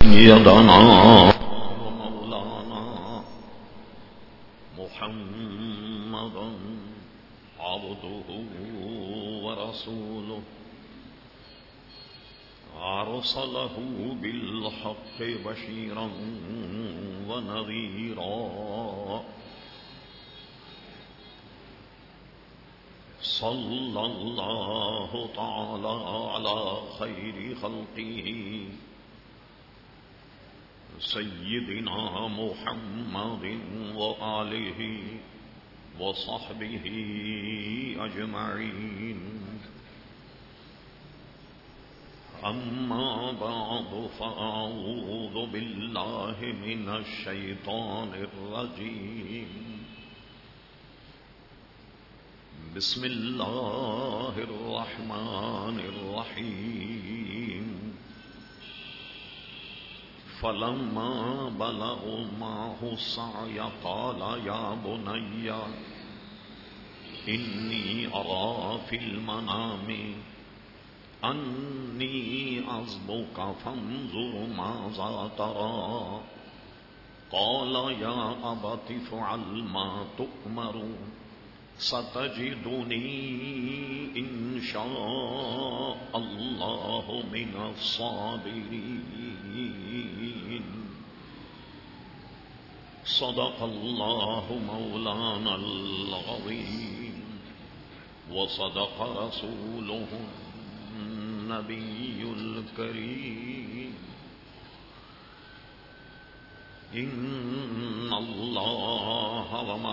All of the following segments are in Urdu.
سيدنا ومولانا محمدا عبده ورسوله أرسله بالحق بشيرا ونذيرا صلى الله تعالى على خير خلقه سيدنا محمد وآله وصحبه أجمعين أما بعد فأعوذ بالله من الشيطان الرجيم بسم الله الرحمن الرحيم فلما بلغوا معه السعي قال يا بني إني أرى في المنام أني أذبحك فانظر ماذا ترى قال يا أبت افعل ما تؤمر ستجدني إن شاء الله من الصابرين صدق الله مولانا العظيم وصدق رسوله النبي الكريم إن الله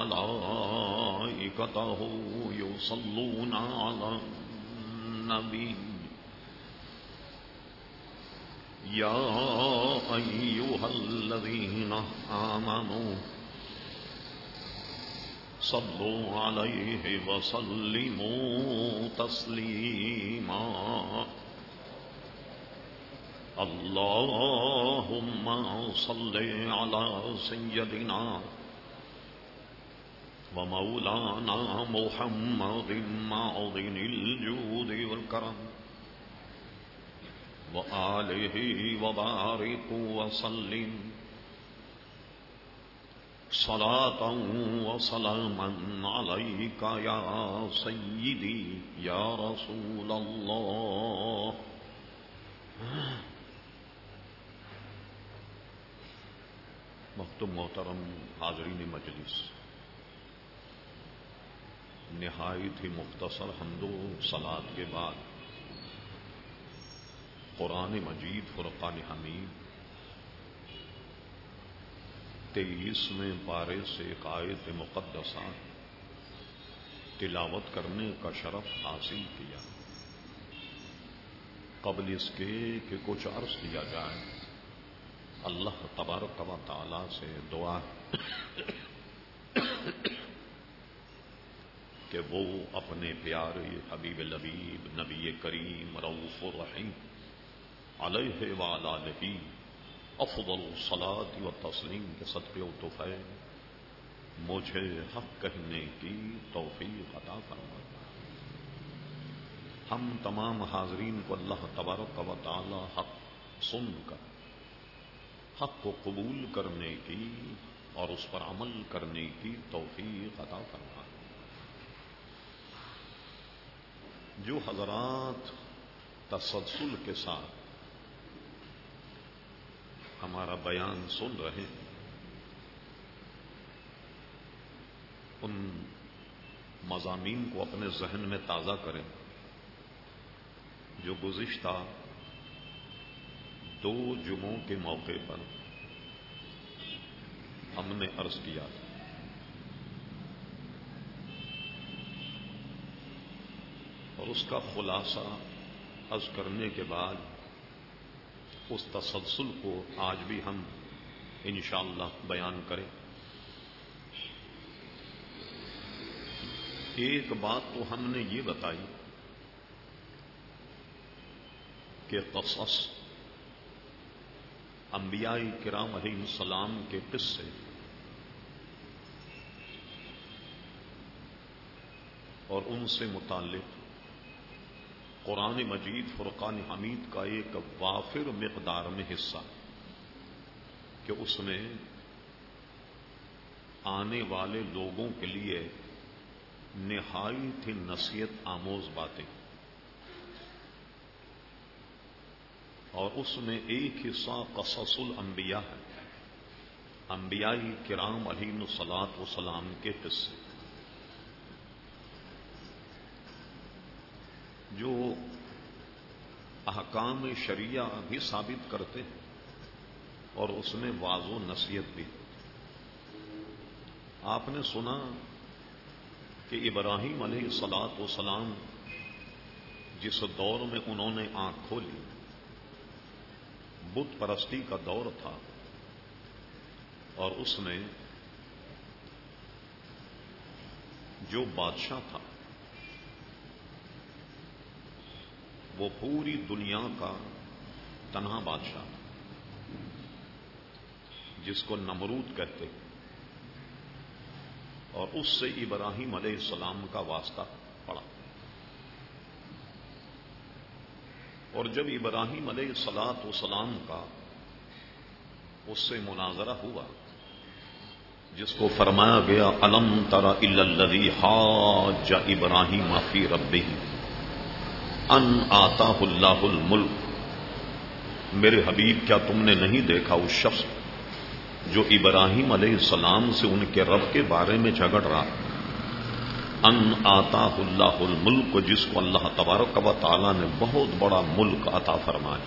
وملائكته يصلون على النبي يا أيها الذين آمنوا صلوا عليه وسلموا تسليما اللهم صل على سيدنا ومولانا محمد معظم الجود والكرم وآله وبارك وسلم صلاة وسلاما عليك يا سيدي يا رسول الله محترم حاضرین مجلس، نہایت ہی مختصر حمد و صلات کے بعد قرآن مجید فرقان حمید 23ویں پارے سے ایک آیت مقدسہ تلاوت کرنے کا شرف حاصل کیا۔ قبل اس کے کہ کچھ عرض کیا جائے، اللہ تبارک و تعالی سے دعا کہ وہ اپنے پیارے حبیب لبیب نبی کریم رؤوف الرحیم علیہ وآلہ افضل الصلاۃ والتسلیم کے صدقے و طفیل مجھے حق کہنے کی توفیق عطا فرمائے۔ ہم تمام حاضرین کو اللہ تبارک و تعالی حق سن کر حق کو قبول کرنے کی اور اس پر عمل کرنے کی توفیق عطا فرمائے۔ جو حضرات تسلسل کے ساتھ ہمارا بیان سن رہے ہیں، ان مضامین کو اپنے ذہن میں تازہ کریں جو گزشتہ 2 جمعوں کے موقع پر ہم نے عرض کیا تھا۔ اور اس کا خلاصہ عرض کرنے کے بعد اس تسلسل کو آج بھی ہم انشاءاللہ بیان کریں۔ ایک بات تو ہم نے یہ بتائی کہ قصص انبیاء کرام علیہ السلام کے قصے اور ان سے متعلق قرآن مجید فرقان حمید کا ایک وافر مقدار میں حصہ کہ اس میں آنے والے لوگوں کے لیے نہایت ہی نصیحت آموز باتیں، اور اس میں ایک حصہ قصص الانبیاء ہے، انبیاء کرام علیہم الصلاۃ والسلام کے قصے جو احکام شریعہ بھی ثابت کرتے ہیں اور اس میں واضح و نصیحت بھی۔ آپ نے سنا کہ ابراہیم علیہ الصلاۃ والسلام جس دور میں انہوں نے آنکھ کھولی بت پرستی کا دور تھا، اور اس میں جو بادشاہ تھا وہ پوری دنیا کا تنہا بادشاہ تھا، جس کو نمرود کہتے ہیں، اور اس سے ابراہیم علیہ السلام کا واسطہ پڑا۔ اور جب ابراہیم علیہ الصلاۃ والسلام کا اس سے مناظرہ ہوا، جس کو فرمایا گیا الم تر الی الذی حاج ابراہیم فی ربہ ان آتاہ اللہ الملک، میرے حبیب کیا تم نے نہیں دیکھا اس شخص جو ابراہیم علیہ السلام سے ان کے رب کے بارے میں جھگڑ رہا، ان آتاہ اللہ الملک، جس کو اللہ تبارک و تعالی نے بہت بڑا ملک عطا فرمایا۔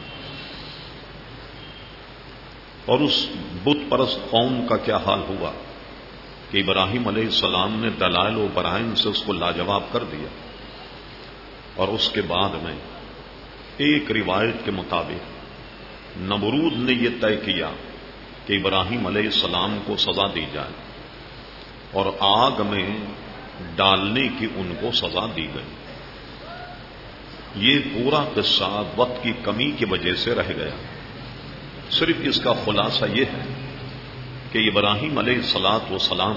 اور اس بت پرست قوم کا کیا حال ہوا کہ ابراہیم علیہ السلام نے دلائل و برہین سے اس کو لاجواب کر دیا، اور اس کے بعد میں ایک روایت کے مطابق نمرود نے یہ طے کیا کہ ابراہیم علیہ السلام کو سزا دی جائے، اور آگ میں ڈالنے کی ان کو سزا دی گئی۔ یہ پورا قصہ وقت کی کمی کی وجہ سے رہ گیا، صرف اس کا خلاصہ یہ ہے کہ ابراہیم علیہ الصلاۃ والسلام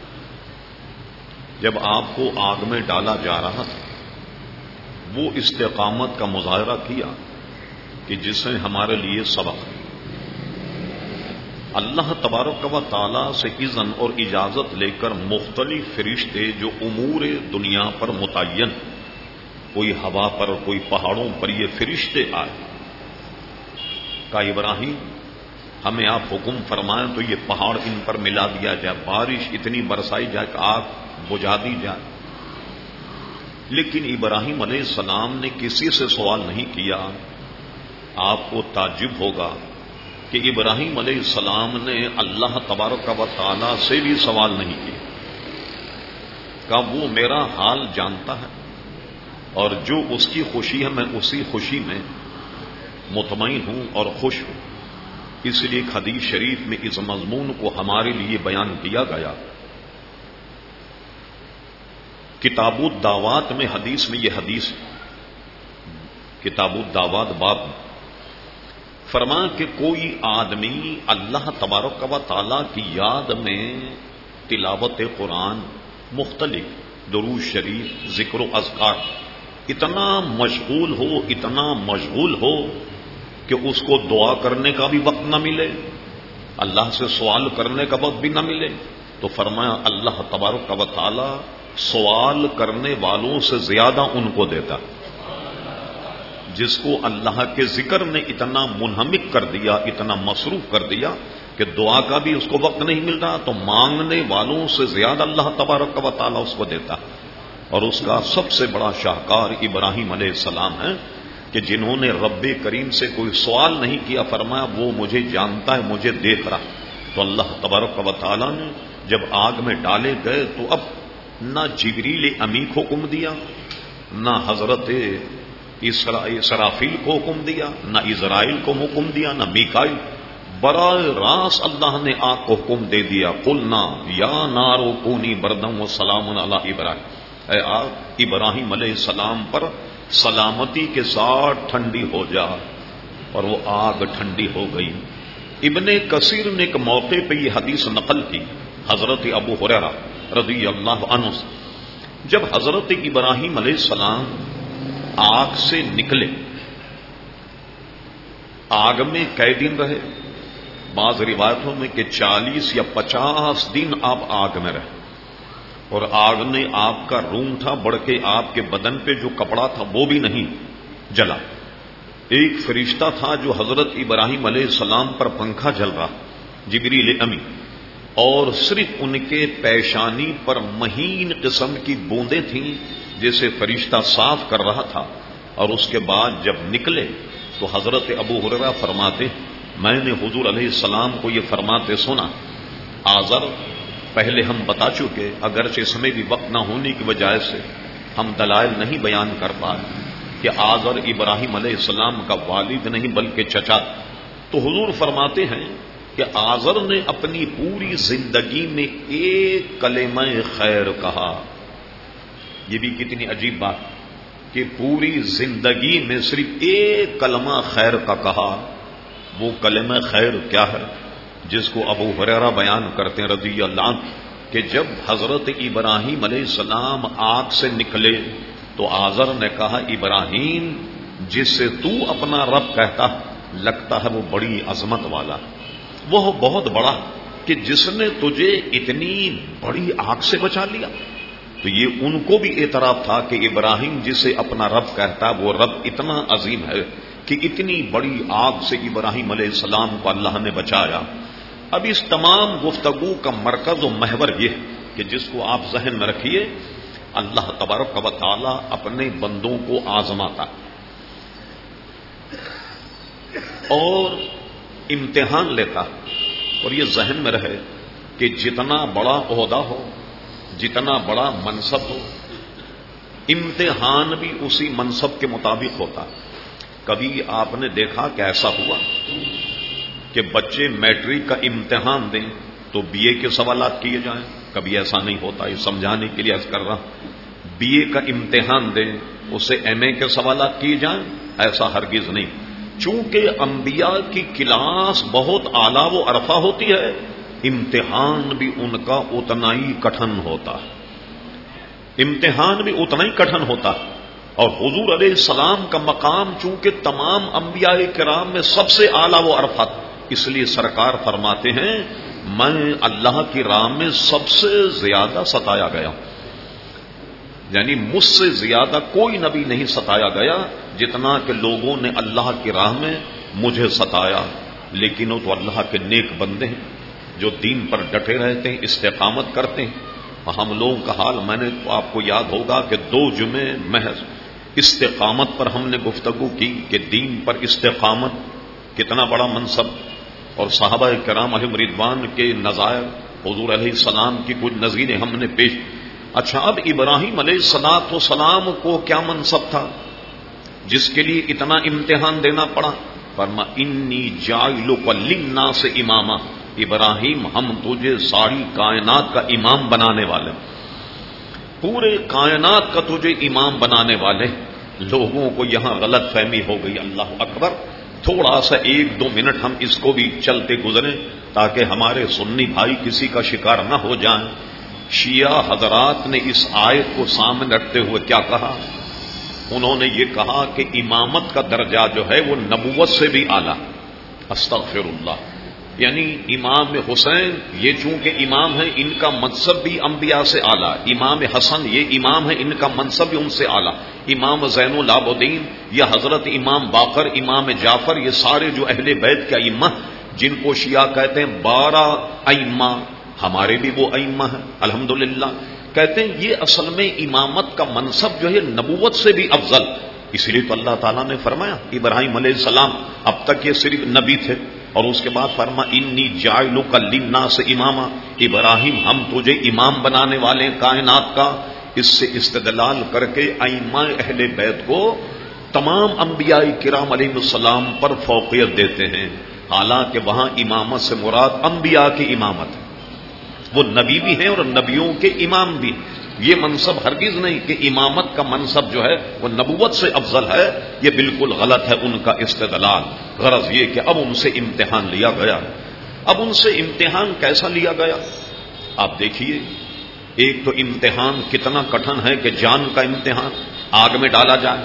جب آپ کو آگ میں ڈالا جا رہا تھا، وہ استقامت کا مظاہرہ کیا کہ جس نے ہمارے لیے سبق ہے۔ اللہ تبارک و تعالی سے اذن اور اجازت لے کر مختلف فرشتے جو امور دنیا پر متعین، کوئی ہوا پر، کوئی پہاڑوں پر، یہ فرشتے آئے، کہا ابراہیم ہمیں آپ حکم فرمائیں تو یہ پہاڑ ان پر ملا دیا جائے، بارش اتنی برسائی جائے کہ آگ بجھا دی جائے۔ لیکن ابراہیم علیہ السلام نے کسی سے سوال نہیں کیا۔ آپ کو تعجب ہوگا کہ ابراہیم علیہ السلام نے اللہ تبارک و تعالی سے بھی سوال نہیں کیا، کہ وہ میرا حال جانتا ہے، اور جو اس کی خوشی ہے میں اسی خوشی میں مطمئن ہوں اور خوش ہوں۔ اس لیے ایک حدیث شریف میں اس مضمون کو ہمارے لیے بیان کیا گیا۔ کتاب الدعوات میں حدیث میں یہ حدیث کتاب الدعوات باب میں فرمایا کہ کوئی آدمی اللہ تبارک و تعالی کی یاد میں تلاوت قرآن، مختلف درود شریف، ذکر و اذکار اتنا مشغول ہو کہ اس کو دعا کرنے کا بھی وقت نہ ملے، اللہ سے سوال کرنے کا وقت بھی نہ ملے، تو فرمایا اللہ تبارک و تعالی سوال کرنے والوں سے زیادہ ان کو دیتا۔ جس کو اللہ کے ذکر نے اتنا منہمک کر دیا، اتنا مصروف کر دیا کہ دعا کا بھی اس کو وقت نہیں مل رہا، تو مانگنے والوں سے زیادہ اللہ تبارک و تعالی اس کو دیتا۔ اور اس کا سب سے بڑا شاہکار ابراہیم علیہ السلام ہے کہ جنہوں نے رب کریم سے کوئی سوال نہیں کیا، فرمایا وہ مجھے جانتا ہے، مجھے دیکھ رہا۔ تو اللہ تبارک و تعالی نے جب آگ میں ڈالے گئے تو اب نہ جبریل امی کو حکم دیا، نہ حضرت اسرافیل کو حکم دیا، نہ اسرائیل کو حکم دیا، نہ میکائیل، براہ راست اللہ نے آگ کو حکم دے دیا، قلنا یا نار کونی بردم وسلام علی ابراہیم، اے آگ ابراہیم علیہ السلام پر سلامتی کے ساتھ ٹھنڈی ہو جا، اور وہ آگ ٹھنڈی ہو گئی۔ ابن کثیر نے ایک موقع پہ یہ حدیث نقل کی حضرت ابو ہریرہ رضی اللہ عنہ سے، جب حضرت ابراہیم علیہ السلام آگ سے نکلے، آگ میں کئی دن رہے، بعض روایتوں میں کہ 40 یا 50 دن آپ آگ میں رہے، اور آگ نے آپ کا روم تھا بڑھ کے آپ کے بدن پہ جو کپڑا تھا وہ بھی نہیں جلا۔ ایک فرشتہ تھا جو حضرت ابراہیم علیہ السلام پر پنکھا جل رہا، جبریل امی، اور صرف ان کے پیشانی پر مہین قسم کی بوندیں تھیں جیسے فرشتہ صاف کر رہا تھا۔ اور اس کے بعد جب نکلے تو حضرت ابو ہریرہ فرماتے میں نے حضور علیہ السلام کو یہ فرماتے سنا، آذر پہلے ہم بتا چکے، اگرچہ اس میں بھی وقت نہ ہونے کی وجہ سے ہم دلائل نہیں بیان کر پائے کہ آذر ابراہیم علیہ السلام کا والد نہیں بلکہ چچا۔ تو حضور فرماتے ہیں کہ آذر نے اپنی پوری زندگی میں ایک کلمہ خیر کہا۔ یہ بھی کتنی عجیب بات کہ پوری زندگی میں صرف ایک کلمہ خیر کا کہا۔ وہ کلمہ خیر کیا ہے؟ جس کو ابو ہریرہ بیان کرتے ہیں رضی اللہ عنہ کہ جب حضرت ابراہیم علیہ السلام آگ سے نکلے تو آذر نے کہا ابراہیم جس سے تو اپنا رب کہتا لگتا ہے وہ بڑی عظمت والا، وہ بہت بڑا کہ جس نے تجھے اتنی بڑی آگ سے بچا لیا۔ تو یہ ان کو بھی اعتراف تھا کہ ابراہیم جسے اپنا رب کہتا وہ رب اتنا عظیم ہے کہ اتنی بڑی آگ سے ابراہیم علیہ السلام کو اللہ نے بچایا۔ اب اس تمام گفتگو کا مرکز و محور یہ کہ جس کو آپ ذہن میں رکھیے، اللہ تبارک و تعالی اپنے بندوں کو آزماتا اور امتحان لیتا، اور یہ ذہن میں رہے کہ جتنا بڑا عہدہ ہو، جتنا بڑا منصب ہو، امتحان بھی اسی منصب کے مطابق ہوتا۔ کبھی آپ نے دیکھا کہ ایسا ہوا کہ بچے میٹرک کا امتحان دیں تو بی اے کے سوالات کیے جائیں؟ کبھی ایسا نہیں ہوتا، یہ سمجھانے کے لیے عرض کر رہا ہوں۔ بی اے کا امتحان دیں اسے ایم اے کے سوالات کیے جائیں؟ ایسا ہرگز نہیں۔ چونکہ انبیاء کی کلاس بہت اعلیٰ و عرفہ ہوتی ہے، امتحان بھی ان کا اتنا ہی کٹھن ہوتا ہے، امتحان بھی اتنا ہی کٹھن ہوتا ہے۔ اور حضور علیہ السلام کا مقام چونکہ تمام انبیاء کرام میں سب سے اعلیٰ و عرفہ، اس لیے سرکار فرماتے ہیں میں اللہ کی راہ میں سب سے زیادہ ستایا گیا، یعنی مجھ سے زیادہ کوئی نبی نہیں ستایا گیا جتنا کہ لوگوں نے اللہ کی راہ میں مجھے ستایا۔ لیکن وہ تو اللہ کے نیک بندے ہیں جو دین پر ڈٹے رہتے ہیں، استقامت کرتے ہیں۔ ہم لوگوں کا حال میں نے تو آپ کو یاد ہوگا کہ 2 جمعے محض استقامت پر ہم نے گفتگو کی کہ دین پر استقامت کتنا بڑا منصب، اور صحابہ کرام علیہم رضوان کے نظائر، حضور علیہ السلام کی کچھ نظیریں ہم نے پیش۔ اچھا، اب ابراہیم علیہ السلام کو کیا منصب تھا جس کے لیے اتنا امتحان دینا پڑا؟ فرما انی جاعلک للناس اماما، ابراہیم ہم تجھے ساری کائنات کا امام بنانے والے، پورے کائنات کا تجھے امام بنانے والے۔ لوگوں کو یہاں غلط فہمی ہو گئی، اللہ اکبر۔ تھوڑا سا 1-2 منٹ ہم اس کو بھی چلتے گزریں تاکہ ہمارے سنی بھائی کسی کا شکار نہ ہو جائیں۔ شیعہ حضرات نے اس آیت کو سامنے رکھتے ہوئے کیا کہا؟ انہوں نے یہ کہا کہ امامت کا درجہ جو ہے وہ نبوت سے بھی اعلیٰ۔ استغفر اللہ، یعنی امام حسین یہ چونکہ امام ہے، ان کا منصب بھی انبیاء سے اعلیٰ۔ امام حسن یہ امام ہے، ان کا منصب بھی ان سے اعلیٰ۔ امام زین العابدین یا حضرت امام باقر، امام جعفر، یہ سارے جو اہل بیت کے ائمہ جن کو شیعہ کہتے ہیں 12 ائمہ، ہمارے بھی وہ ائمہ ہیں الحمدللہ، کہتے ہیں یہ اصل میں امامت کا منصب جو ہے نبوت سے بھی افضل۔ اس لیے تو اللہ تعالیٰ نے فرمایا ابراہیم علیہ السلام اب تک یہ صرف نبی تھے، اور اس کے بعد فرما انی جاعلک للناس اماما، ابراہیم ہم تجھے امام بنانے والے ہیں کائنات کا۔ اس سے استدلال کر کے ائمہ اہل بیت کو تمام انبیاء کرام علیہ السلام پر فوقیت دیتے ہیں، حالانکہ وہاں امامت سے مراد انبیاء کی امامت ہے، وہ نبی بھی ہیں اور نبیوں کے امام بھی۔ یہ منصب ہرگز نہیں کہ امامت کا منصب جو ہے وہ نبوت سے افضل ہے، یہ بالکل غلط ہے ان کا استدلال۔ غرض یہ کہ اب ان سے امتحان لیا گیا۔ اب ان سے امتحان کیسا لیا گیا؟ آپ دیکھیے، ایک تو امتحان کتنا کٹھن ہے کہ جان کا امتحان، آگ میں ڈالا جائے،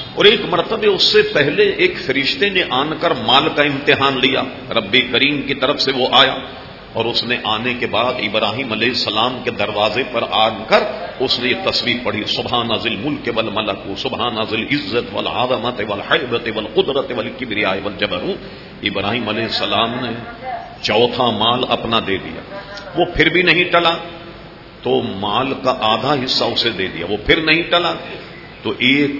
اور ایک مرتبہ اس سے پہلے ایک فرشتے نے آن کر مال کا امتحان لیا، رب کریم کی طرف سے وہ آیا، اور اس نے آنے کے بعد ابراہیم علیہ السلام کے دروازے پر آ کر اس نے یہ تصویر پڑھی، سبحان ذی الملک والملکوت سبحان ذی العزت والعظمت والحیبۃ والقدرت والکبریاء والجبروت۔ ابراہیم علیہ السلام نے چوتھا مال اپنا دے دیا، وہ پھر بھی نہیں ٹلا تو مال کا آدھا حصہ اسے دے دیا، وہ پھر نہیں ٹلا تو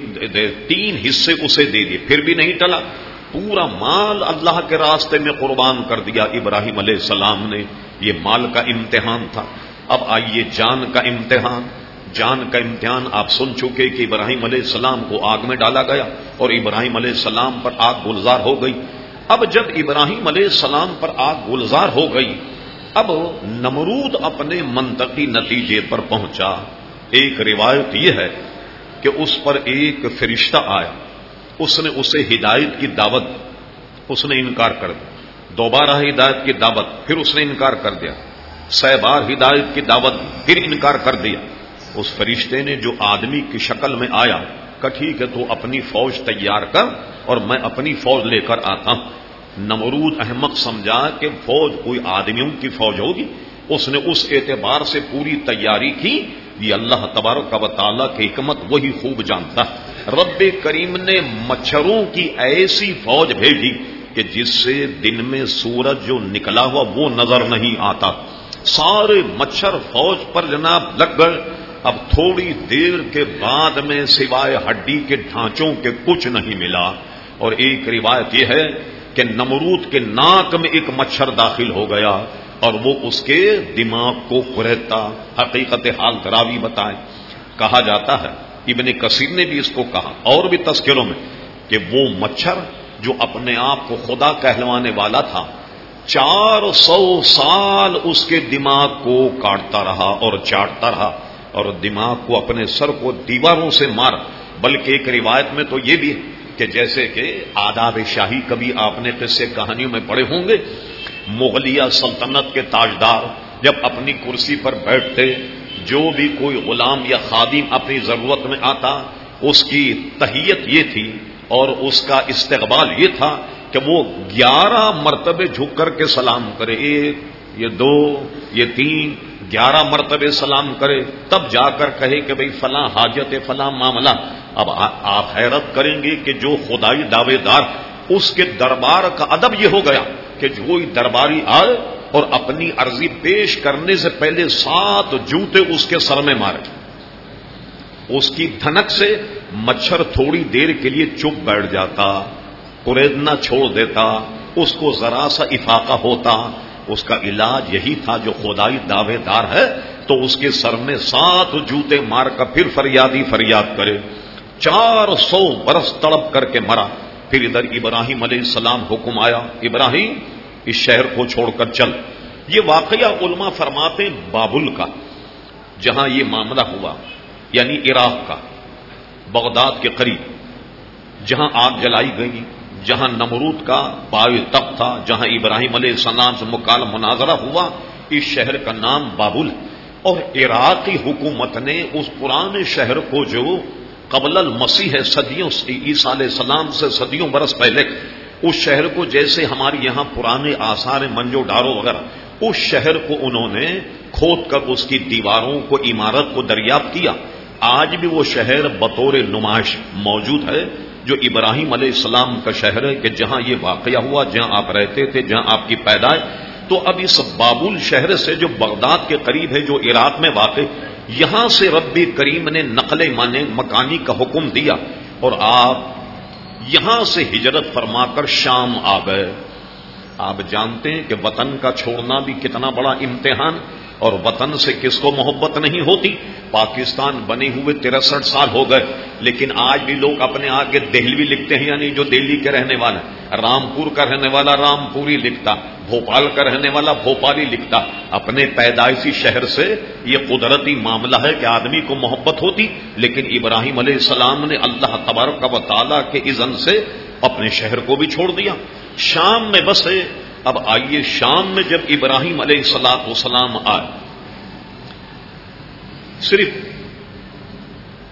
3 حصے اسے دے دیے، پھر بھی نہیں ٹلا، پورا مال اللہ کے راستے میں قربان کر دیا ابراہیم علیہ السلام نے۔ یہ مال کا امتحان تھا۔ اب آئیے جان کا امتحان۔ جان کا امتحان آپ سن چکے کہ ابراہیم علیہ السلام کو آگ میں ڈالا گیا اور ابراہیم علیہ السلام پر آگ گلزار ہو گئی۔ اب جب ابراہیم علیہ السلام پر آگ گلزار ہو گئی، اب نمرود اپنے منطقی نتیجے پر پہنچا۔ ایک روایت یہ ہے کہ اس پر ایک فرشتہ آیا، اس نے اسے ہدایت کی دعوت، اس نے انکار کر دیا، دوبارہ ہدایت کی دعوت، پھر اس نے انکار کر دیا، 100 بار ہدایت کی دعوت، پھر انکار کر دیا۔ اس فرشتے نے جو آدمی کی شکل میں آیا کہا ٹھیک ہے تو اپنی فوج تیار کر اور میں اپنی فوج لے کر آتا ہوں۔ نمرود احمق سمجھا کہ فوج کوئی آدمیوں کی فوج ہوگی، اس نے اس اعتبار سے پوری تیاری کی۔ یہ اللہ تبارک و تعالیٰ کی حکمت وہی خوب جانتا ہے۔ رب کریم نے مچھروں کی ایسی فوج بھیجی کہ جس سے دن میں سورج جو نکلا ہوا وہ نظر نہیں آتا، سارے مچھر فوج پر جناب لگ گئے۔ اب تھوڑی دیر کے بعد میں سوائے ہڈی کے ڈھانچوں کے کچھ نہیں ملا۔ اور ایک روایت یہ ہے کہ نمرود کے ناک میں ایک مچھر داخل ہو گیا اور وہ اس کے دماغ کو کریدتا۔ حقیقت حال راوی بتائیں، کہا جاتا ہے، ابن کثیر نے بھی اس کو کہا اور بھی تذکروں میں، کہ وہ مچھر جو اپنے آپ کو خدا کہلوانے والا تھا 400 سال اس کے دماغ کو کاٹتا رہا اور چاٹتا رہا اور دماغ کو اپنے سر کو دیواروں سے مار۔ بلکہ ایک روایت میں تو یہ بھی کہ جیسے کہ آداب شاہی کبھی آپ نے قصے کہانیوں میں پڑھے ہوں گے، مغلیہ سلطنت کے تاجدار جب اپنی کرسی پر بیٹھتے، جو بھی کوئی غلام یا خادم اپنی ضرورت میں آتا، اس کی تحیت یہ تھی اور اس کا استقبال یہ تھا کہ وہ 11 مرتبے جھک کر کے سلام کرے، 1 یہ 2 یہ 3 11 مرتبے سلام کرے، تب جا کر کہے کہ بھئی فلاں حاجت فلاں معاملہ۔ اب آپ حیرت کریں گے کہ جو خدائی دعوے دار، اس کے دربار کا ادب یہ ہو گیا کہ جو درباری آئے اور اپنی عرضی پیش کرنے سے پہلے 7 جوتے اس کے سر میں مارے۔ اس کی دھنک سے مچھر تھوڑی دیر کے لیے چپ بیٹھ جاتا، قریدنا چھوڑ دیتا، اس کو ذرا سا افاقہ ہوتا۔ اس کا علاج یہی تھا، جو خدائی دعوے دار ہے تو اس کے سر میں 7 جوتے مار کر پھر فریادی فریاد کرے۔ 400 برس تڑپ کر کے مرا۔ پھر ادھر ابراہیم علیہ السلام حکم آیا، ابراہیم اس شہر کو چھوڑ کر چل۔ یہ واقعہ علماء فرماتے ہیں بابل کا، جہاں یہ معاملہ ہوا، یعنی عراق کا، بغداد کے قریب، جہاں آگ جلائی گئی، جہاں نمرود کا باوی تخت تھا، جہاں ابراہیم علیہ السلام سے مکالمہ مناظرہ ہوا، اس شہر کا نام بابل۔ اور عراقی حکومت نے اس پرانے شہر کو جو قبل المسیح ہے، صدیوں سے، عیسیٰ علیہ السلام سے صدیوں برس پہلے، اس شہر کو جیسے ہمارے یہاں پرانے آثار منجو ڈارو وغیرہ، اس شہر کو انہوں نے کھود کر اس کی دیواروں کو، عمارت کو دریافت کیا۔ آج بھی وہ شہر بطور نمائش موجود ہے، جو ابراہیم علیہ السلام کا شہر ہے، کہ جہاں یہ واقعہ ہوا، جہاں آپ رہتے تھے، جہاں آپ کی پیدائش۔ تو اب اس بابل شہر سے جو بغداد کے قریب ہے، جو عراق میں واقع، یہاں سے رب کریم نے نقل مکانی کا حکم دیا اور آپ یہاں سے ہجرت فرما کر شام آ گئے۔ آپ جانتے ہیں کہ وطن کا چھوڑنا بھی کتنا بڑا امتحان، اور وطن سے کس کو محبت نہیں ہوتی۔ پاکستان بنے ہوئے 63 سال ہو گئے، لیکن آج بھی لوگ اپنے آگے دہلوی لکھتے ہیں، یعنی جو دہلی کے رہنے والا، رامپور کا رہنے والا رامپوری لکھتا، بھوپال کا رہنے والا بھوپالی لکھتا۔ اپنے پیدائشی شہر سے یہ قدرتی معاملہ ہے کہ آدمی کو محبت ہوتی، لیکن ابراہیم علیہ السلام نے اللہ تبارک و تعالیٰ کے اذن سے اپنے شہر کو بھی چھوڑ دیا، شام میں بسے۔ اب آئیے شام میں جب ابراہیم علیہ السلام آئے، صرف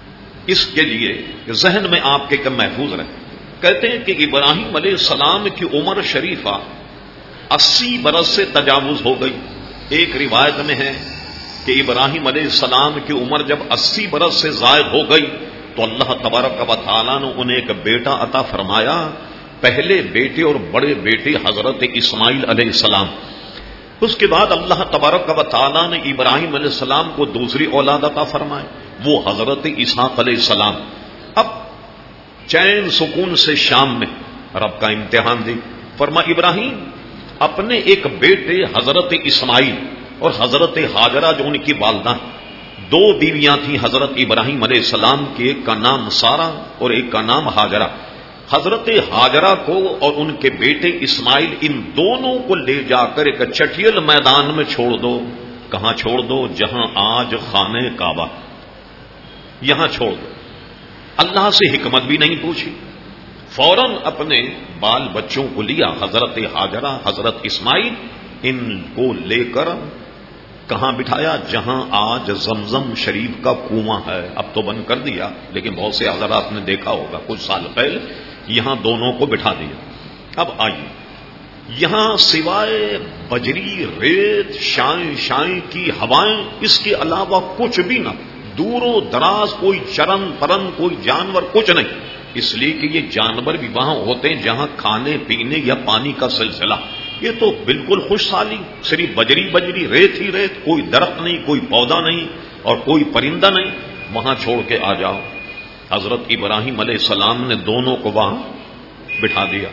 اس کے لیے ذہن میں آپ کے کم محفوظ رہے. کہتے ہیں کہ ابراہیم علیہ السلام کی عمر شریفہ 80 برس سے تجاوز ہو گئی. ایک روایت میں ہے کہ ابراہیم علیہ السلام کی عمر جب 80 برس سے زائد ہو گئی تو اللہ تبارک و تعالیٰ نے انہیں ایک بیٹا عطا فرمایا. پہلے بیٹے اور بڑے بیٹے حضرت اسماعیل علیہ السلام. اس کے بعد اللہ تبارک و تعالیٰ نے ابراہیم علیہ السلام کو دوسری اولاد عطا فرمائے، وہ حضرت اسحاق علیہ السلام. اب چین سکون سے شام میں رب کا امتحان دی. فرما ابراہیم اپنے ایک بیٹے حضرت اسماعیل اور حضرت ہاجرہ جو ان کی والدہ، دو بیویاں تھیں حضرت ابراہیم علیہ السلام کی، ایک کا نام سارہ اور ایک کا نام ہاجرہ. حضرت ہاجرہ کو اور ان کے بیٹے اسماعیل ان دونوں کو لے جا کر ایک چٹیل میدان میں چھوڑ دو. کہاں چھوڑ دو؟ جہاں آج خانہ کعبہ، یہاں چھوڑ دو. اللہ سے حکمت بھی نہیں پوچھی، فوراً اپنے بال بچوں کو لیا، حضرت ہاجرہ حضرت اسماعیل، ان کو لے کر کہاں بٹھایا؟ جہاں آج زمزم شریف کا کنواں ہے. اب تو بند کر دیا، لیکن بہت سے حضرات نے دیکھا ہوگا کچھ سال پہلے یہاں دونوں کو بٹھا دیا. اب آئیے، یہاں سوائے بجری، ریت، شائیں کی ہوائیں، اس کے علاوہ کچھ بھی نہ. دور و دراز کوئی چرن پرن، کوئی جانور، کچھ نہیں. اس لیے کہ یہ جانور بھی وہاں ہوتے ہیں جہاں کھانے پینے یا پانی کا سلسلہ. یہ تو بالکل خوش سالی، صرف بجری، ریت ہی ریت، کوئی درخت نہیں، کوئی پودا نہیں اور کوئی پرندہ نہیں. وہاں چھوڑ کے آ جاؤ. حضرت ابراہیم علیہ السلام نے دونوں کو وہاں بٹھا دیا.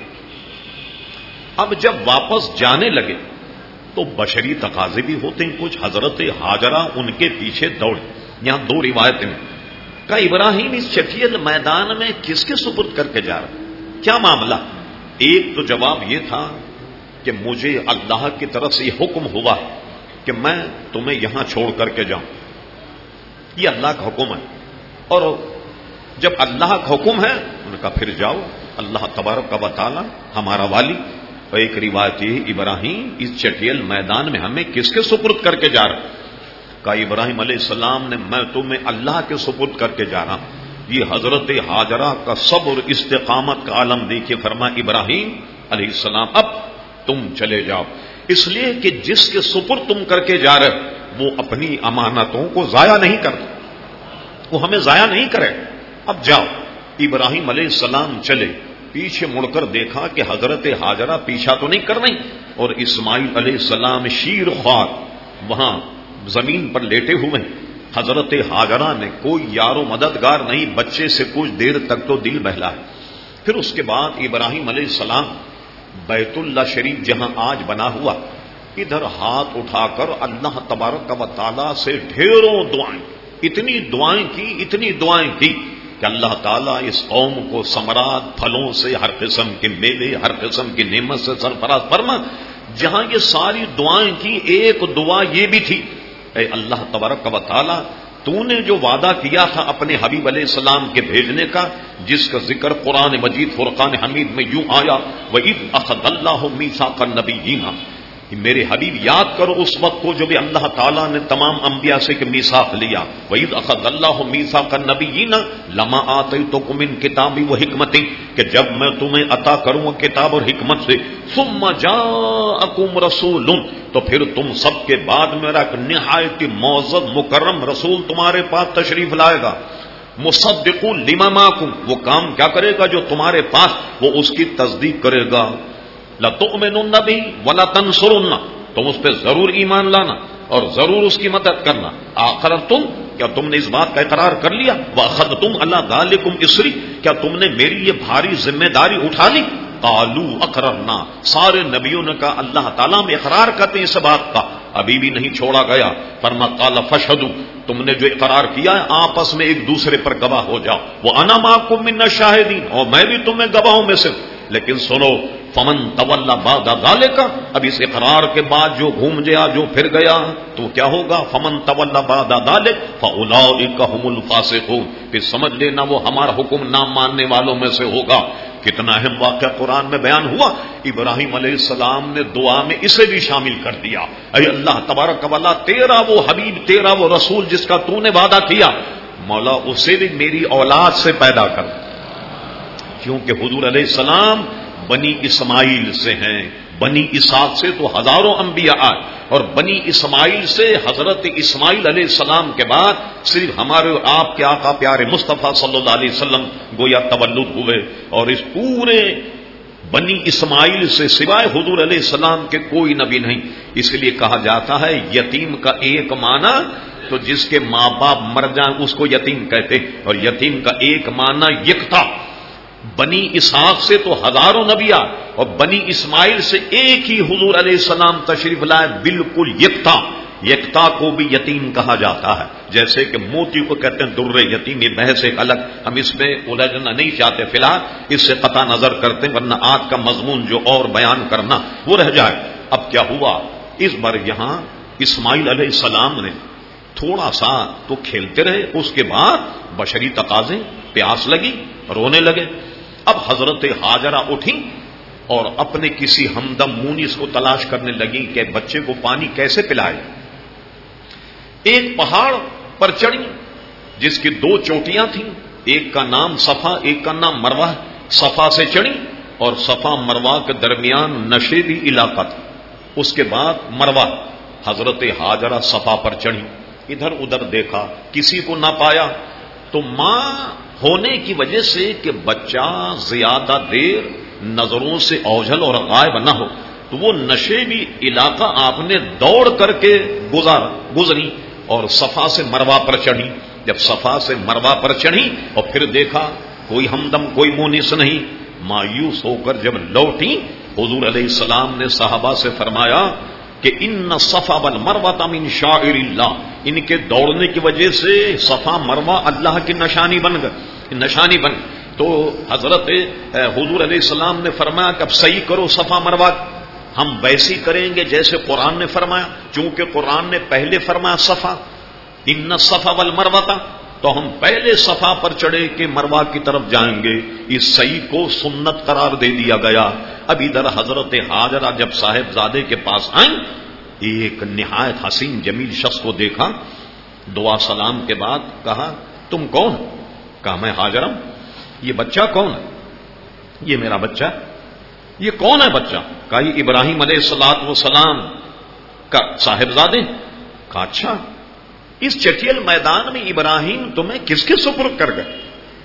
اب جب واپس جانے لگے تو بشری تقاضے بھی ہوتے ہیں کچھ. حضرت ہاجرہ ان کے پیچھے دوڑے. یہاں دو روایتیں ہیں. کہ ابراہیم اس چٹیل میدان میں کس کے سپرد کر کے جا رہا؟ کیا معاملہ؟ ایک تو جواب یہ تھا کہ مجھے اللہ کی طرف سے یہ حکم ہوا ہے کہ میں تمہیں یہاں چھوڑ کر کے جاؤں. یہ اللہ کا حکم ہے، اور جب اللہ کا حکم ہے ان کا پھر جاؤ. اللہ تبارک و تعالی ہمارا والی. اور ایک روایت یہ، ابراہیم اس چٹیل میدان میں ہمیں کس کے سپرد کر کے جا رہا؟ کہا ابراہیم علیہ السلام نے میں تمہیں اللہ کے سپرد کر کے جا رہا ہوں. یہ حضرت ہاجرہ کا صبر استقامت کا عالم دیکھیے. فرما ابراہیم علیہ السلام اب تم چلے جاؤ، اس لیے کہ جس کے سپرد تم کر کے جا رہے وہ اپنی امانتوں کو ضائع نہیں کرتا، وہ ہمیں ضائع نہیں کرے. اب جاؤ. ابراہیم علیہ السلام چلے. پیچھے مڑ کر دیکھا کہ حضرت ہاجرہ پیچھا تو نہیں کر رہی، اور اسماعیل علیہ السلام شیر خوار وہاں زمین پر لیٹے ہوئے ہیں. حضرت ہاجرہ نے کوئی یار و مددگار نہیں، بچے سے کچھ دیر تک تو دل بہلا ہے. پھر اس کے بعد ابراہیم علیہ السلام بیت اللہ شریف جہاں آج بنا ہوا، ادھر ہاتھ اٹھا کر اللہ تبارک و تعالیٰ سے ڈھیروں دعائیں، اتنی دعائیں کی کہ اللہ تعالیٰ اس قوم کو ثمرات، پھلوں سے، ہر قسم کے میوے، ہر قسم کی نعمت سے سرفراز فرما. جہاں یہ ساری دعائیں کی، ایک دعا یہ بھی تھی، اے اللہ تبارک و تعالیٰ تو نے جو وعدہ کیا تھا اپنے حبیب علیہ السلام کے بھیجنے کا، جس کا ذکر قرآن مجید فرقان حمید میں یوں آیا، وَإِذْ أَخَذَ اللَّهُ مِيثَاقَ النَّبِيِّينَ. میرے حبیب یاد کرو اس وقت کو جو بھی اللہ تعالیٰ نے تمام انبیاء سے کہ میثاق لیا. وَإِذْ أَخَذَ اللَّهُ مِيثَاقَ النَّبِيِّينَ لَمَا آتَيْتُكُم مِّن کِتَابٍ وَحِکْمَةٍ، کہ جب میں تمہیں عطا کروں کتاب اور حکمت سے، ثُمَّ جَاءَكُمْ رَسُولٌ، تو پھر تم سب کے بعد میرا ایک نہایت معزز مکرم رسول تمہارے پاس تشریف لائے گا. مصدق لما معکم، وہ کام کیا کرے گا جو تمہارے پاس، وہ اس کی تصدیق کرے گا. لَتُؤْمِنُنَّ بِهِ وَلَتَنْصُرُنَّ، تم اس پہ ضرور ایمان لانا اور ضرور اس کی مدد کرنا. اقررتم، کیا تم نے اس بات کا اقرار کر لیا؟ وَأَخَذْتُمْ عَلَىٰ ذَٰلِكُمْ إِصْرِي، کیا تم نے میری یہ بھاری ذمہ داری اٹھا لی؟ قالوا اقررنا، سارے نبیوں نے کہا اللہ تعالیٰ میں اقرار کرتے ہیں اس بات کا، ابھی بھی نہیں چھوڑا گیا. فرما قال فاشهدوا، تم نے جو اقرار کیا ہے آپس میں ایک دوسرے پر گواہ ہو جاؤ. وَأَنَا مَعَكُم مِّنَ الشَّاهِدِينَ، اور میں بھی تمہیں گواہوں میں سے. لیکن سنو، فمن تولى بعد ذلك، اب اس اقرار کے بعد جو گھوم گیا، جو پھر گیا تو کیا ہوگا؟ فمن تولى بعد ذلك فاولئك هم الفاسقون، پھر سمجھ لینا وہ ہمارا حکم نہ ماننے والوں میں سے ہوگا. کتنا اہم واقعہ قرآن میں بیان ہوا. ابراہیم علیہ السلام نے دعا میں اسے بھی شامل کر دیا. اے اللہ تبارک و تعالی، تیرا وہ حبیب، تیرا وہ رسول جس کا تو نے وعدہ کیا، مولا اسے بھی میری اولاد سے پیدا کر، کیونکہ حضور علیہ السلام بنی اسماعیل سے ہیں، بنی اسحاق سے تو ہزاروں انبیاء آئے، اور بنی اسماعیل سے حضرت اسماعیل علیہ السلام کے بعد صرف ہمارے آپ کے آقا پیارے مصطفیٰ صلی اللہ علیہ وسلم گویا تولد ہوئے، اور اس پورے بنی اسماعیل سے سوائے حضور علیہ السلام کے کوئی نبی نہیں۔ اس لیے کہا جاتا ہے یتیم کا ایک معنی تو جس کے ماں باپ مر جائیں اس کو یتیم کہتے، اور یتیم کا ایک معنی یکتا۔ بنی اسحاق سے تو ہزاروں نبی آئے، اور بنی اسماعیل سے ایک ہی حضور علیہ السلام تشریف لائے، بالکل یکتا۔ یکتا کو بھی یتیم کہا جاتا ہے، جیسے کہ موتی کو کہتے ہیں در یتیم، یہ بحث ایک الگ، ہم اس میں الجھنا نہیں چاہتے فی الحال، اس سے قطع نظر کرتے ہیں، ورنہ آج کا مضمون جو اور بیان کرنا وہ رہ جائے۔ اب کیا ہوا، اس بار یہاں اسماعیل علیہ السلام نے تھوڑا سا تو کھیلتے رہے، اس کے بعد بشری تقاضے، پیاس لگی، رونے لگے۔ اب حضرت ہاجرہ اٹھی اور اپنے کسی ہمدم مونس کو تلاش کرنے لگی کہ بچے کو پانی کیسے پلائے۔ ایک پہاڑ پر چڑھی جس کی دو چوٹیاں تھیں، ایک کا نام صفا، ایک کا نام مروہ۔ صفا سے چڑھی اور صفا مروہ کے درمیان نشیبی علاقہ تھا، اس کے بعد مروہ۔ حضرت ہاجرہ صفا پر چڑھی، ادھر ادھر دیکھا، کسی کو نہ پایا، تو ماں ہونے کی وجہ سے کہ بچہ زیادہ دیر نظروں سے اوجھل اور غائب نہ ہو، تو وہ نشیبی علاقہ آپ نے دوڑ کر کے گزری اور صفا سے مروہ پر چڑھی۔ جب صفا سے مروہ پر چڑھی اور پھر دیکھا کوئی ہمدم، کوئی مونس نہیں، مایوس ہو کر جب لوٹی، حضور علیہ السلام نے صحابہ سے فرمایا کہ ان صفا والمروہ من شعائر اللہ، ان کے دوڑنے کی وجہ سے صفا مروہ اللہ کی نشانی بن گئے، نشانی بن۔ تو حضرت حضور علیہ السلام نے فرمایا کہ اب صحیح کرو صفا مروہ، ہم ویسی کریں گے جیسے قرآن نے فرمایا، چونکہ قرآن نے پہلے فرمایا صفا، ان صفا والمروہ، تو ہم پہلے صفا پر چڑھے کہ مروہ کی طرف جائیں گے، اس صحیح کو سنت قرار دے دیا گیا۔ اب ادھر حضرت ہاجرہ جب صاحب زادے کے پاس آئیں، ایک نہایت حسین جمیل شخص کو دیکھا، دعا سلام کے بعد کہا تم کون؟ کہا میں ہاجرہ۔ یہ بچہ کون ہے؟ یہ میرا بچہ۔ یہ کون ہے بچہ؟ کہا یہ ابراہیم علیہ السلام کا صاحبزادے۔ کہا اچھا، اس چٹیل میدان میں ابراہیم تمہیں کس کے سپرد کر گئے؟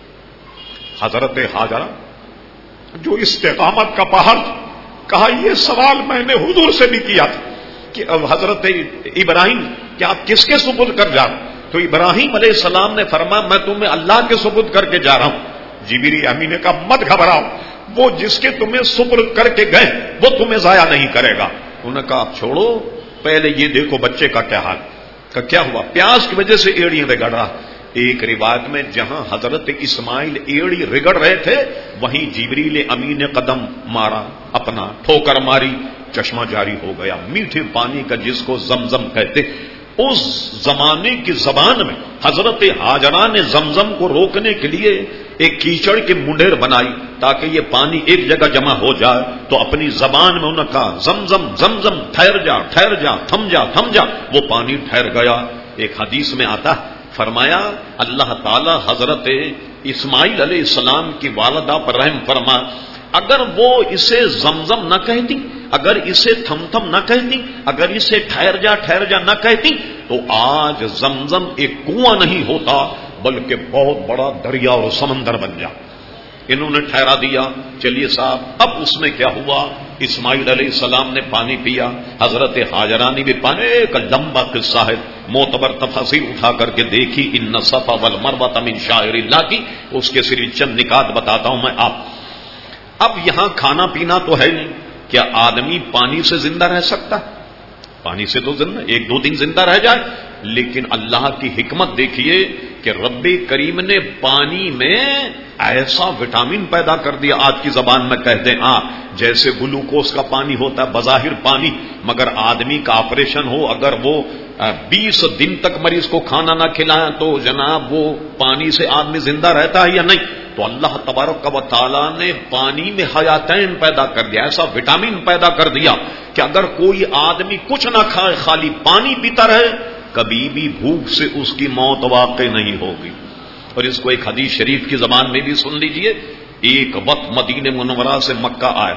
حضرت ہاجرہ جو استقامت کا پہاڑ، کہا یہ سوال میں نے حضور سے بھی کیا تھا کہ اب حضرت ابراہیم کہ آپ کس کے سپرد کر جا رہے؟ تو ابراہیم علیہ السلام نے فرمایا میں تمہیں اللہ کے سپرد کر کے جا رہا ہوں۔ جبریل امین نے کہا مت گھبراؤ، وہ جس کے تمہیں سپرد کر کے گئے وہ تمہیں ضائع نہیں کرے گا۔ انہوں نے کہا آپ چھوڑو، پہلے یہ دیکھو بچے کا کیا حال۔ کہ کیا ہوا؟ پیاس کی وجہ سے ایڑی رگڑ رہا۔ ایک روایت میں جہاں حضرت اسماعیل ایڑی رگڑ رہے تھے وہیں جبریل امین نے قدم مارا، اپنا ٹھوکر ماری، چشمہ جاری ہو گیا، میٹھے پانی کا جس کو زمزم کہتے۔ اس زمانے کی زبان میں حضرت ہاجرہ نے زمزم کو روکنے کے لیے ایک کیچڑ کی منڈیر بنائی تاکہ یہ پانی ایک جگہ جمع ہو جائے، تو اپنی زبان میں انہوں نے کہا زمزم زمزم، ٹھہر جا ٹھہر جا، تھم جا تھم جا، وہ پانی ٹھہر گیا۔ ایک حدیث میں آتا فرمایا اللہ تعالی حضرت اسماعیل علیہ السلام کی والدہ پر رحم فرما، اگر وہ اسے زمزم نہ کہتی، اگر اسے تھم تھم نہ کہتی، اگر اسے ٹھہر جا نہ کہتی، تو آج زمزم ایک کنواں نہیں ہوتا بلکہ بہت بڑا دریا اور سمندر بن جا۔ انہوں نے ٹھہرا دیا۔ چلیے صاحب، اب اس میں کیا ہوا؟ اسماعیل علیہ السلام نے پانی پیا، حضرت ہاجرہ نے بھی پانی۔ ایک لمبا قصہ ہے، معتبر تفاسیر اٹھا کر کے دیکھی، ان صفا والمروہ من شعائر اللہ کی، اس کے صرف چند نکات بتاتا ہوں میں آپ۔ اب یہاں کھانا پینا تو ہے نہیں، کیا آدمی پانی سے زندہ رہ سکتا؟ پانی سے تو زندہ ایک دو دن زندہ رہ جائے، لیکن اللہ کی حکمت دیکھیے کہ رب کریم نے پانی میں ایسا وٹامن پیدا کر دیا، آج کی زبان میں کہتے ہیں جیسے گلوکوز کا پانی ہوتا ہے بظاہر پانی، مگر آدمی کا آپریشن ہو اگر وہ 20 دن تک مریض کو کھانا نہ کھلائیں تو جناب وہ پانی سے آدمی زندہ رہتا ہے یا نہیں؟ تو اللہ تبارک و تعالی نے پانی میں حیاتین پیدا کر دیا، ایسا وٹامن پیدا کر دیا کہ اگر کوئی آدمی کچھ نہ کھائے خالی پانی پیتا رہے کبھی بھی بھوک سے اس کی موت واقع نہیں ہوگی۔ اور اس کو ایک حدیث شریف کی زبان میں بھی سن لیجئے. ایک وقت مدینہ منورہ سے مکہ آیا،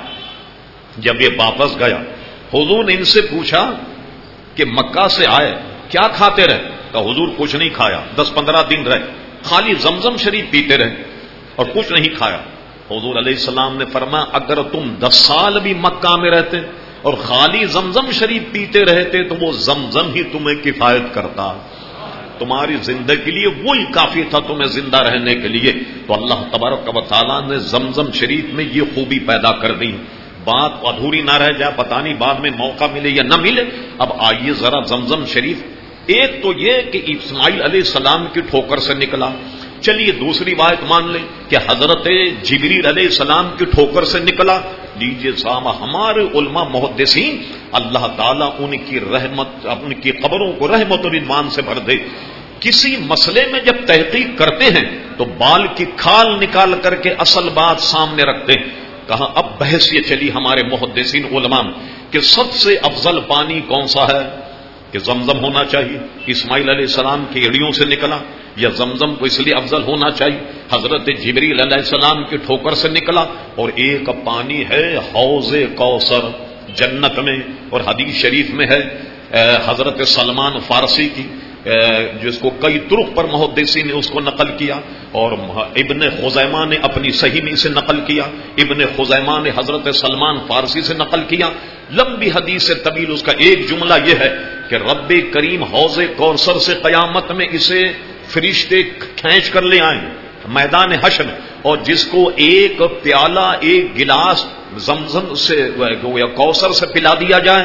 جب یہ واپس گیا حضور نے ان سے پوچھا کہ مکہ سے آئے کیا کھاتے رہے؟ کہ حضور کچھ نہیں کھایا، 10-15 دن رہے، خالی زمزم شریف پیتے رہے اور کچھ نہیں کھایا. حضور علیہ السلام نے فرمایا اگر تم 10 سال بھی مکہ میں رہتے اور خالی زمزم شریف پیتے رہتے تو وہ زمزم ہی تمہیں کفایت کرتا، تمہاری زندگی کے لیے وہی کافی تھا تمہیں زندہ رہنے کے لیے. تو اللہ تبارک و تعالیٰ نے زمزم شریف میں یہ خوبی پیدا کر دی. بات ادھوری نہ رہ جائے، پتہ نہیں بعد میں موقع ملے یا نہ ملے. اب آئیے ذرا زمزم شریف، ایک تو یہ کہ اسماعیل علیہ السلام کی ٹھوکر سے نکلا. چلیے دوسری بات مان لیں کہ حضرت جبریل علیہ السلام کی ٹھوکر سے نکلا. لیجیے صاحب، ہمارے علماء محدثین اللہ تعالیٰ ان کی رحمت، ان کی قبروں کو رحمت و رضوان سے بھر دے. کسی مسئلے میں جب تحقیق کرتے ہیں تو بال کی کھال نکال کر کے اصل بات سامنے رکھتے ہیں. کہا اب بحث یہ چلی ہمارے محدثین علماء کہ سب سے افضل پانی کون سا ہے؟ کہ زمزم ہونا چاہیے. اسماعیل علیہ السلام کی ایڑیوں سے نکلا یا زمزم کو اس لیے افضل ہونا چاہیے حضرت جبریل علیہ السلام کی ٹھوکر سے نکلا. اور ایک پانی ہے حوض کوثر جنت میں، اور حدیث شریف میں ہے حضرت سلمان فارسی کی، جس کو کئی طرق پر محدثین نے اس کو نقل کیا، اور ابن خزیمہ نے اپنی صحیح میں اسے نقل کیا، ابن خزیمہ نے حضرت سلمان فارسی سے نقل کیا. لمبی حدیث سے طویل اس کا ایک جملہ یہ ہے کہ رب کریم حوض کوثر سے قیامت میں اسے فرشتے کھینچ کر لے آئیں میدان حشر میں، اور جس کو ایک پیالہ ایک گلاس زمزم سے یا کوثر سے پلا دیا جائے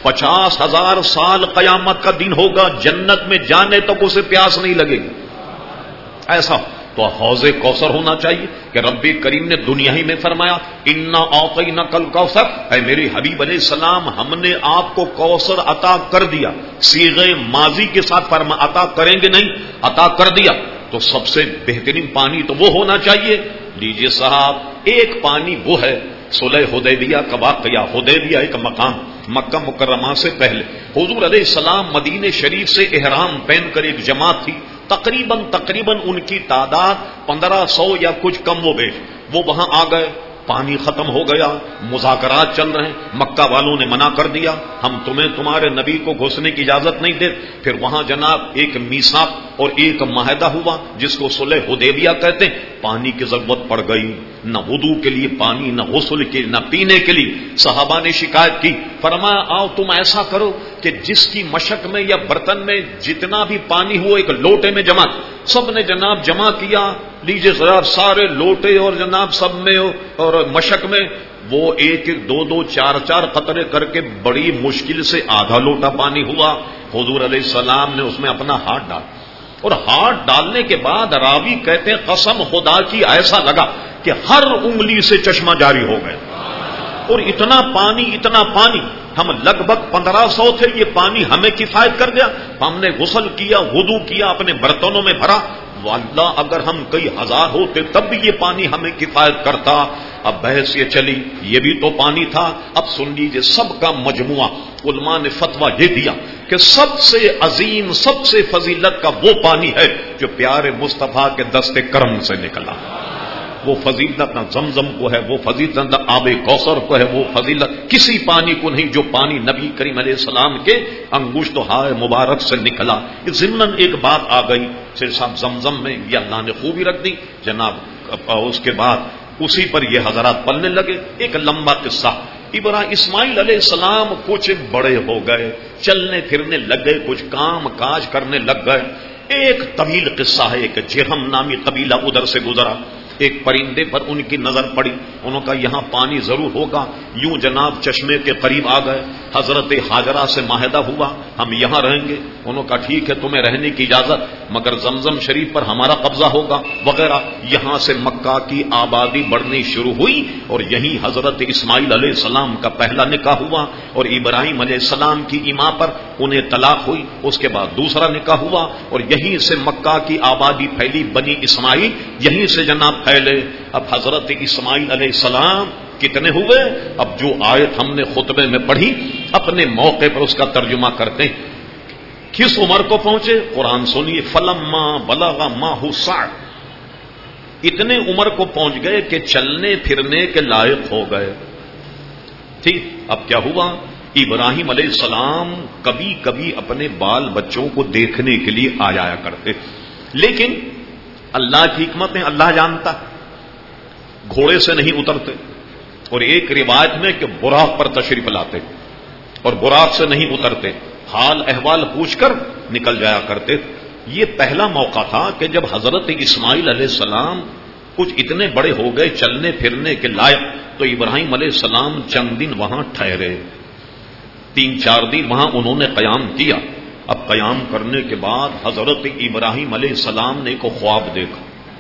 50,000 سال قیامت کا دن ہوگا، جنت میں جانے تک اسے پیاس نہیں لگے گی. ایسا تو حوض کوثر ہونا چاہیے کہ رب کریم نے دنیا ہی میں فرمایا انا اعطیناک الکوثر، اے میرے حبیب علیہ السلام ہم نے آپ کو کوثر عطا کر دیا. صیغہ ماضی کے ساتھ فرما عطا کریں گے نہیں، عطا کر دیا. تو سب سے بہترین پانی تو وہ ہونا چاہیے. لیجیے صاحب، ایک پانی وہ ہے صلح حدیبیہ کا واقعہ. حدیبیہ ایک مقام مکہ مکرمہ سے پہلے حضور علیہ السلام مدینہ شریف سے احرام پہن کر ایک جماعت تھی، تقریباً ان کی تعداد 1500 یا کچھ کم و بیش، وہ وہاں آ گئے. پانی ختم ہو گیا، مذاکرات چل رہے ہیں، مکہ والوں نے منع کر دیا ہم تمہیں تمہارے نبی کو گھسنے کی اجازت نہیں دیتے. پھر وہاں جناب ایک میثاق اور ایک معاہدہ ہوا جس کو صلح حدیبیہ کہتے ہیں. پانی کی ضرورت پڑ گئی، نہ وضو کے لیے پانی، نہ غسل کے، نہ پینے کے لیے. صحابہ نے شکایت کی، فرمایا آؤ تم ایسا کرو کہ جس کی مشق میں یا برتن میں جتنا بھی پانی ہو ایک لوٹے میں جمع. سب نے جناب جمع کیا. لیجیے جناب سارے لوٹے اور جناب سب میں اور مشق میں وہ ایک ایک دو دو چار چار قطرے کر کے بڑی مشکل سے آدھا لوٹا پانی ہوا. حضور علیہ السلام نے اس میں اپنا ہاتھ ڈالا، اور ہاتھ ڈالنے کے بعد راوی کہتے ہیں قسم خدا کی ایسا لگا کہ ہر انگلی سے چشمہ جاری ہو گئے. اور اتنا پانی ہم لگ بھگ 1500 تھے، یہ پانی ہمیں کفایت کر گیا. ہم نے غسل کیا، وضو کیا، اپنے برتنوں میں بھرا. واللہ اگر ہم کئی ہزار ہوتے تب بھی یہ پانی ہمیں کفایت کرتا. اب بحث یہ چلی، یہ بھی تو پانی تھا. اب سن لیجیے سب کا مجموعہ علماء نے فتویٰ یہ دیا کہ سب سے عظیم، سب سے فضیلت کا وہ پانی ہے جو پیارے مصطفیٰ کے دست کرم سے نکلا. وہ فضیلت نہ زمزم کو ہے، وہ فضیلت نہ آب کوثر کو ہے، وہ فضیلت کسی پانی کو نہیں جو پانی نبی کریم علیہ السلام کے انگشت ہائے مبارک سے نکلا. ضمن ایک بات آ گئی صرف صاحب زمزم میں، یہ اللہ نے خوبی رکھ دی جناب. اس کے بعد اسی پر یہ حضرات پلنے لگے. ایک لمبا قصہ. اسماعیل علیہ السلام کچھ بڑے ہو گئے، چلنے پھرنے لگ گئے، کچھ کام کاج کرنے لگ گئے. ایک طویل قصہ ہے. ایک جہم نامی قبیلہ ادھر سے گزرا، ایک پرندے پر ان کی نظر پڑی. انہوں کا یہاں پانی ضرور ہوگا. یوں جناب چشمے کے قریب آ گئے. حضرت ہاجرہ سے معاہدہ ہوا ہم یہاں رہیں گے. انہوں کا ٹھیک ہے تمہیں رہنے کی اجازت، مگر زمزم شریف پر ہمارا قبضہ ہوگا وغیرہ. یہاں سے مکہ کی آبادی بڑھنی شروع ہوئی، اور یہیں حضرت اسماعیل علیہ السلام کا پہلا نکاح ہوا، اور ابراہیم علیہ السلام کی ایما پر انہیں طلاق ہوئی. اس کے بعد دوسرا نکاح ہوا، اور یہیں سے مکہ کی آبادی پھیلی. بنی اسماعیل یہیں سے جناب پھیلے. اب حضرت اسماعیل علیہ السلام کتنے ہوئے؟ اب جو آیت ہم نے خطبے میں پڑھی اپنے موقع پر اس کا ترجمہ کرتے ہیں. کس عمر کو پہنچے؟ قرآن سنیے. فلما بلغ معه السعی، اتنے عمر کو پہنچ گئے کہ چلنے پھرنے کے لائق ہو گئے. ٹھیک، اب کیا ہوا؟ ابراہیم علیہ السلام کبھی کبھی اپنے بال بچوں کو دیکھنے کے لیے آ جایا کرتے، لیکن اللہ کی حکمت ہے، اللہ جانتا، گھوڑے سے نہیں اترتے، اور ایک روایت میں کہ براق پر تشریف لاتے اور براق سے نہیں اترتے، حال احوال پوچھ کر نکل جایا کرتے. یہ پہلا موقع تھا کہ جب حضرت اسماعیل علیہ السلام کچھ اتنے بڑے ہو گئے چلنے پھرنے کے لائق، تو ابراہیم علیہ السلام چند دن وہاں ٹھہرے، 3-4 دن وہاں انہوں نے قیام کیا. اب قیام کرنے کے بعد حضرت ابراہیم علیہ السلام نے ایک خواب دیکھا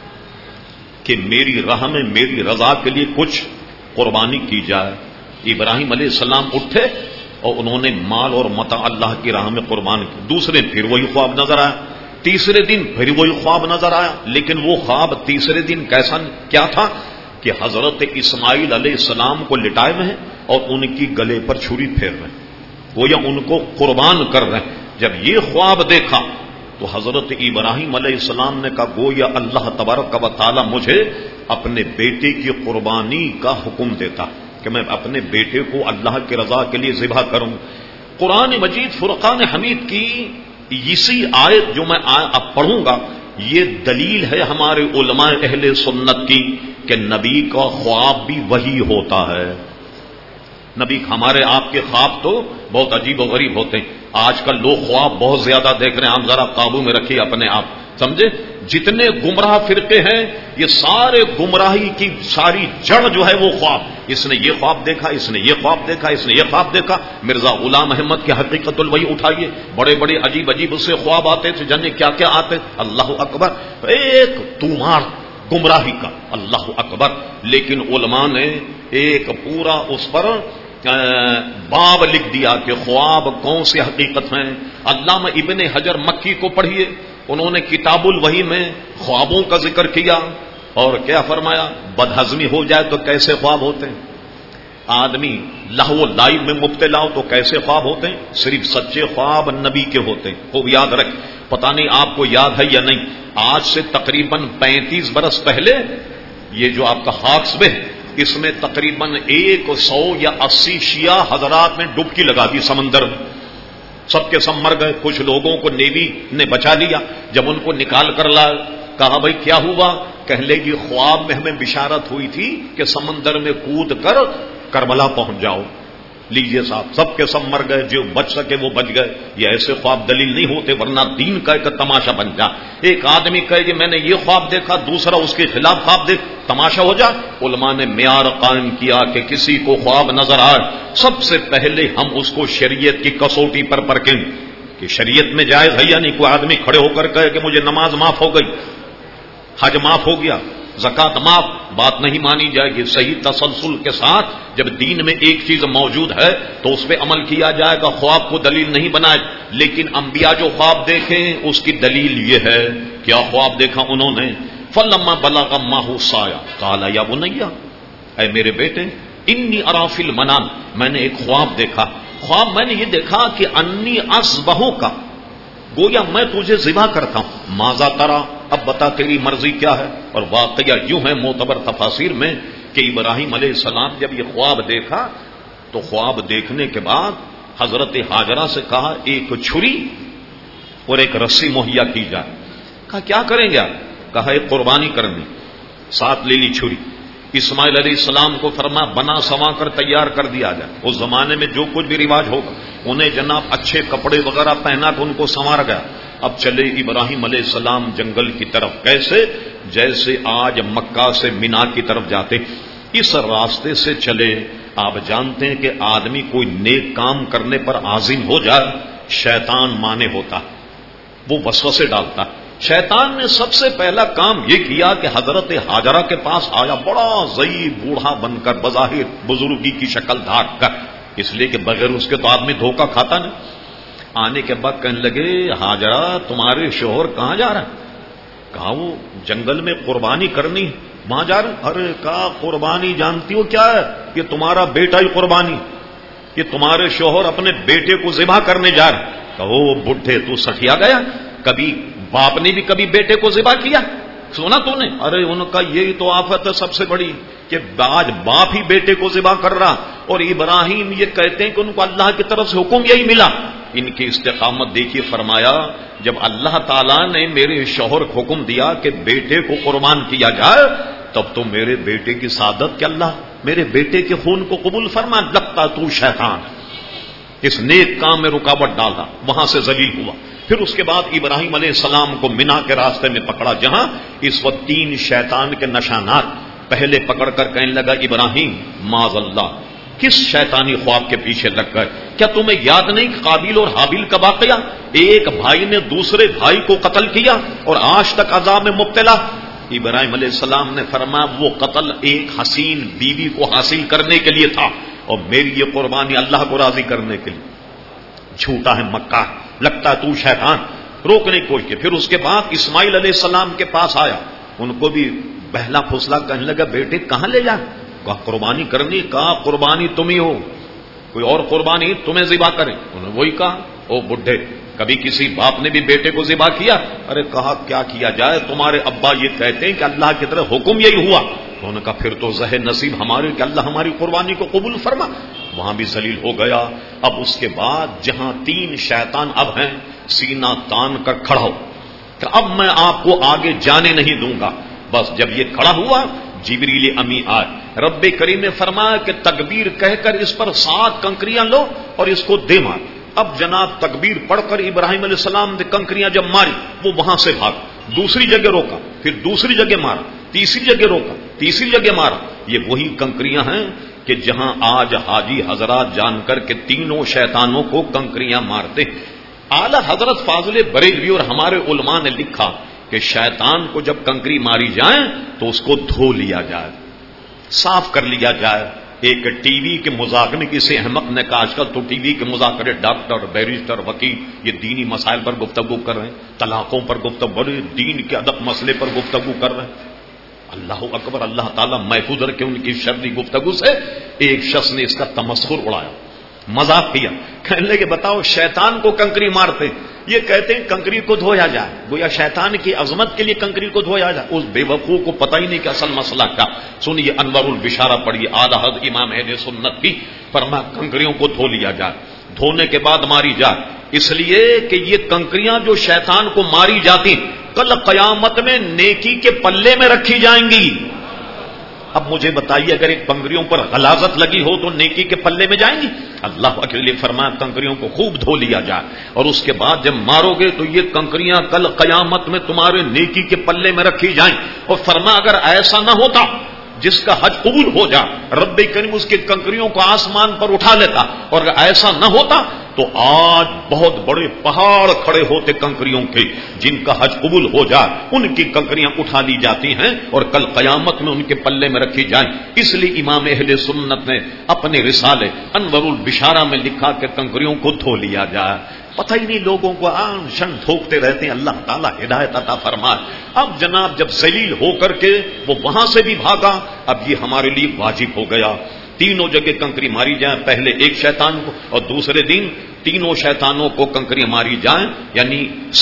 کہ میری راہ میں میری رضا کے لیے کچھ قربانی کی جائے. ابراہیم علیہ السلام اٹھے اور انہوں نے مال اور متاع اللہ کی راہ میں قربان کی. دوسرے پھر وہی خواب نظر آیا، تیسرے دن پھر وہی خواب نظر آیا، لیکن وہ خواب تیسرے دن کیا تھا کہ حضرت اسماعیل علیہ السلام کو لٹائے ہوئے ہیں اور ان کی گلے پر چھری پھیر رہے ہیں، وہ یا ان کو قربان کر رہے ہیں. جب یہ خواب دیکھا تو حضرت ابراہیم علیہ السلام نے کہا گویا اللہ تبارک و تعالی مجھے اپنے بیٹے کی قربانی کا حکم دیتا کہ میں اپنے بیٹے کو اللہ کی رضا کے لیے ذبح کروں. قرآن مجید فرقان حمید کی اسی آیت جو میں اب پڑھوں گا، یہ دلیل ہے ہمارے علماء اہل سنت کی کہ نبی کا خواب بھی وہی ہوتا ہے. نبی ہمارے آپ کے خواب تو بہت عجیب و غریب ہوتے ہیں. آج کل لوگ خواب بہت زیادہ دیکھ رہے ہیں، ہم ذرا قابو میں رکھیے اپنے آپ، سمجھے؟ جتنے گمراہ فرقے ہیں یہ سارے گمراہی کی ساری جڑ جو ہے وہ خواب. اس نے یہ خواب دیکھا، اس نے یہ خواب دیکھا، اس نے یہ خواب دیکھا. مرزا غلام احمد کے حقیقت الوحی اٹھائیے، بڑے بڑے عجیب عجیب اس سے خواب آتے تھے، جانے کیا کیا آتے. اللہ اکبر، ایک تومار گمراہی کا، اللہ اکبر. لیکن علماء نے ایک پورا اس پر باب لکھ دیا کہ خواب کون سے حقیقت ہیں. علامہ ابن حجر مکی کو پڑھیے، انہوں نے کتاب الوحی میں خوابوں کا ذکر کیا اور کیا فرمایا، بدہضمی ہو جائے تو کیسے خواب ہوتے ہیں، آدمی لہو و لائب میں مبتلا ہو تو کیسے خواب ہوتے ہیں. صرف سچے خواب نبی کے ہوتے ہیں. خوب یاد رکھ، پتہ نہیں آپ کو یاد ہے یا نہیں، آج سے تقریباً 35 برس پہلے یہ جو آپ کا ہاکس بے، اس میں تقریباً 100 یا 80 شیعہ حضرات نے ڈبکی لگا دی سمندر میں، سب کے سب مر گئے. کچھ لوگوں کو نیوی نے بچا لیا. جب ان کو نکال کر لا، کہا بھائی کیا ہوا، کہنے لگی خواب میں ہمیں بشارت ہوئی تھی کہ سمندر میں کود کر کربلا پہنچ جاؤ. لیجئے صاحب، سب کے سب مر گئے، جو بچ سکے وہ بچ گئے. یہ ایسے خواب دلیل نہیں ہوتے، ورنہ دین کا ایک تماشا بن جا. ایک آدمی کہے کہ میں نے یہ خواب دیکھا، دوسرا اس کے خلاف خواب دیکھ، تماشا ہو جا. علماء نے معیار قائم کیا کہ کسی کو خواب نظر آئے سب سے پہلے ہم اس کو شریعت کی کسوٹی پر پرکھیں کہ شریعت میں جائز ہے یا نہیں. کوئی آدمی کھڑے ہو کر کہے کہ مجھے نماز معاف ہو گئی، حج معاف ہو گیا، زکات معاف، بات نہیں مانی جائے گی. صحیح تسلسل کے ساتھ جب دین میں ایک چیز موجود ہے تو اس پہ عمل کیا جائے گا. خواب کو دلیل نہیں بنائے. لیکن انبیاء جو خواب دیکھیں اس کی دلیل یہ ہے. کیا خواب دیکھا انہوں نے؟ فلما بلغ معه السعي قال يا بني، اے میرے بیٹے، انی ارى في المنام، میں نے ایک خواب دیکھا. خواب میں نے یہ دیکھا کہ انی اذبحک، گویا میں تجھے ذبح کرتا ہوں. ماذا ترى، اب بتا تیری مرضی کیا ہے. اور واقعہ یوں ہے معتبر تفاسیر میں کہ ابراہیم علیہ السلام جب یہ خواب دیکھا تو خواب دیکھنے کے بعد حضرت ہاجرہ سے کہا ایک چھری اور ایک رسی مہیا کی جائے. کہا کیا کریں گے آپ؟ کہا ایک قربانی کرنی. ساتھ لے لی چھری. اسماعیل علیہ السلام کو فرما بنا سوا کر تیار کر دیا جائے. اس زمانے میں جو کچھ بھی رواج ہوگا، انہیں جناب اچھے کپڑے وغیرہ پہنا تو ان کو سنوار گیا. اب چلے ابراہیم علیہ السلام جنگل کی طرف. کیسے؟ جیسے آج مکہ سے مینا کی طرف جاتے اس راستے سے چلے. آپ جانتے ہیں کہ آدمی کوئی نیک کام کرنے پر عازم ہو جائے، شیطان مانے ہوتا، وہ وسوسے ڈالتا. شیطان نے سب سے پہلا کام یہ کیا کہ حضرت ہاجرہ کے پاس آیا، بڑا ضعیف بوڑھا بن کر، بظاہر بزرگی کی شکل دھاک کر، اس لیے کہ بغیر اس کے تو آدمی دھوکہ کھاتا نہیں. آنے کے بعد کہنے لگے ہاجرہ تمہارے شوہر کہاں جا رہا ہے؟ کہا وہ جنگل میں قربانی کرنی. وہاں جا رہے؟ ارے کہا قربانی جانتی ہو کیا ہے؟ یہ تمہارا بیٹا ہی قربانی، یہ تمہارے شوہر اپنے بیٹے کو ذبح کرنے جا رہے. کہو بڈھے تو سٹیا گیا، کبھی باپ نے بھی کبھی بیٹے کو ذبح کیا؟ سنا تو نے؟ ارے ان کا یہی تو آفت ہے سب سے بڑی کہ آج باپ ہی بیٹے کو ذبح کر رہا، اور ابراہیم یہ کہتے ہیں کہ ان کو اللہ کی طرف سے حکم یہی ملا۔ ان کی استقامت دیکھیے، فرمایا جب اللہ تعالیٰ نے میرے شوہر کو حکم دیا کہ بیٹے کو قربان کیا جائے، تب تو میرے بیٹے کی سعادت کہ اللہ میرے بیٹے کے خون کو قبول فرما، لگتا تو شیطان اس نیک کام میں رکاوٹ ڈالا، وہاں سے ذلیل ہوا۔ پھر اس کے بعد ابراہیم علیہ السلام کو مینا کے راستے میں پکڑا، جہاں اس وقت 3 شیطان کے نشانات پہلے پکڑ کر کہنے لگا ابراہیم معاذ اللہ کس شیطانی خواب کے پیچھے لگ گئے؟ کیا تمہیں یاد نہیں قابیل اور حابیل کا واقعہ؟ ایک بھائی نے دوسرے بھائی کو قتل کیا اور آج تک عذاب میں مبتلا۔ ابراہیم علیہ السلام نے فرمایا وہ قتل ایک حسین بیوی کو حاصل کرنے کے لیے تھا، اور میری یہ قربانی اللہ کو راضی کرنے کے لیے۔ جھوٹا ہے مکہ، لگتا ہے تو شیطان، روکنے کی کوشش کی۔ پھر اس کے بعد اسماعیل علیہ السلام کے پاس آیا، ان کو بھی بہلا پھسلا کہنے لگا بیٹے کہاں لے جا؟ کہا قربانی کرنی، کہا قربانی تم ہی ہو، کوئی اور قربانی تمہیں ذبح کرے؟ انہوں نے وہی کہا۔ او بڈھے، کبھی کسی باپ نے بھی بیٹے کو ذبح کیا؟ ارے کہا کیا کیا جائے، تمہارے ابا یہ کہتے ہیں کہ اللہ کی طرف حکم یہی ہوا۔ انہوں نے کہا پھر تو زہ نصیب ہمارے کہ اللہ ہماری قربانی کو قبول فرما۔ وہاں بھی ذلیل ہو گیا۔ اب اس کے بعد جہاں 3 شیطان اب ہیں، سینہ تان کر کھڑا ہو کہ اب میں آپ کو آگے جانے نہیں دوں گا۔ بس جب یہ کھڑا ہوا، جبریل امی آئے، رب کریم نے فرمایا کہ تکبیر کہہ کر اس پر 7 کنکریاں لو اور اس کو دے مار۔ اب جناب تکبیر پڑھ کر ابراہیم علیہ السلام نے کنکریاں جب ماری، وہ وہاں سے بھاگ، دوسری جگہ روکا، پھر دوسری جگہ مارا، تیسری جگہ روکا، تیسری جگہ مارا۔ یہ وہی کنکریاں ہیں کہ جہاں آج حاجی حضرات جان کر کے تینوں شیطانوں کو کنکریاں مارتے۔ اعلی حضرت فاضل بریلوی اور ہمارے علماء نے لکھا کہ شیطان کو جب کنکری ماری جائے تو اس کو دھو لیا جائے، صاف کر لیا جائے۔ ایک ٹی وی کے مذاکرے میں کسی احمق نے کہا آج کل تو ٹی وی کے مذاکرے ڈاکٹر، بیرسٹر، وکیل یہ دینی مسائل پر گفتگو کر رہے ہیں، طلاقوں پر گفتگو، بڑے دین کے ادب مسئلے پر گفتگو کر رہے ہیں۔ اللہ اکبر، اللہ تعالیٰ محفوظ رکھے ان کی شرری گفتگو سے۔ ایک شخص نے اس کا تمسخر اڑایا، مذاق کیا، کہنے لگے بتاؤ شیطان کو کنکری مارتے، یہ کہتے ہیں کنکری کو دھویا جائے، گویا شیطان کی عظمت کے لیے کنکری کو دھویا جائے۔ اس بے وقوف کو پتہ ہی نہیں کہ اصل مسئلہ کیا۔ سنیے انور البشارہ پڑھیے، اعلی حضرت امام اہل سنت کی، فرمایا کنکریوں کو دھو لیا جائے، دھونے کے بعد ماری جائے، اس لیے کہ یہ کنکریاں جو شیطان کو ماری جاتی کل قیامت میں نیکی کے پلے میں رکھی جائیں گی۔ اب مجھے بتائیے اگر ایک کنکریوں پر غلاظت لگی ہو تو نیکی کے پلے میں جائیں گی؟ اللہ کے لیے فرمایا کنکریوں کو خوب دھو لیا جائے، اور اس کے بعد جب مارو گے تو یہ کنکریاں کل قیامت میں تمہارے نیکی کے پلے میں رکھی جائیں۔ اور فرمایا اگر ایسا نہ ہوتا جس کا حج قبول ہو جائے، رب کریم اس کے کنکریوں کو آسمان پر اٹھا لیتا، اور اگر ایسا نہ ہوتا تو آج بہت بڑے پہاڑ کھڑے ہوتے کنکریوں کے، جن کا حج قبول ہو جائے ان کی کنکریاں اٹھا لی جاتی ہیں اور کل قیامت میں ان کے پلے میں رکھی جائیں۔ اس لیے امام اہل سنت نے اپنے رسالے انور البشارہ میں لکھا کہ کنکریوں کو دھو لیا جائے۔ پتہ ہی نہیں لوگوں کو آن شن ٹھوکتے رہتے ہیں، اللہ تعالیٰ ہدایت عطا فرمائے۔ اب جناب جب ذلیل ہو کر کے وہ وہاں سے بھی بھاگا، اب یہ ہمارے لیے واجب ہو گیا، تینوں جگہ کنکری ماری جائیں، پہلے ایک شیطان کو اور دوسرے دن تینوں شیطانوں کو کنکریاں ماری جائیں، یعنی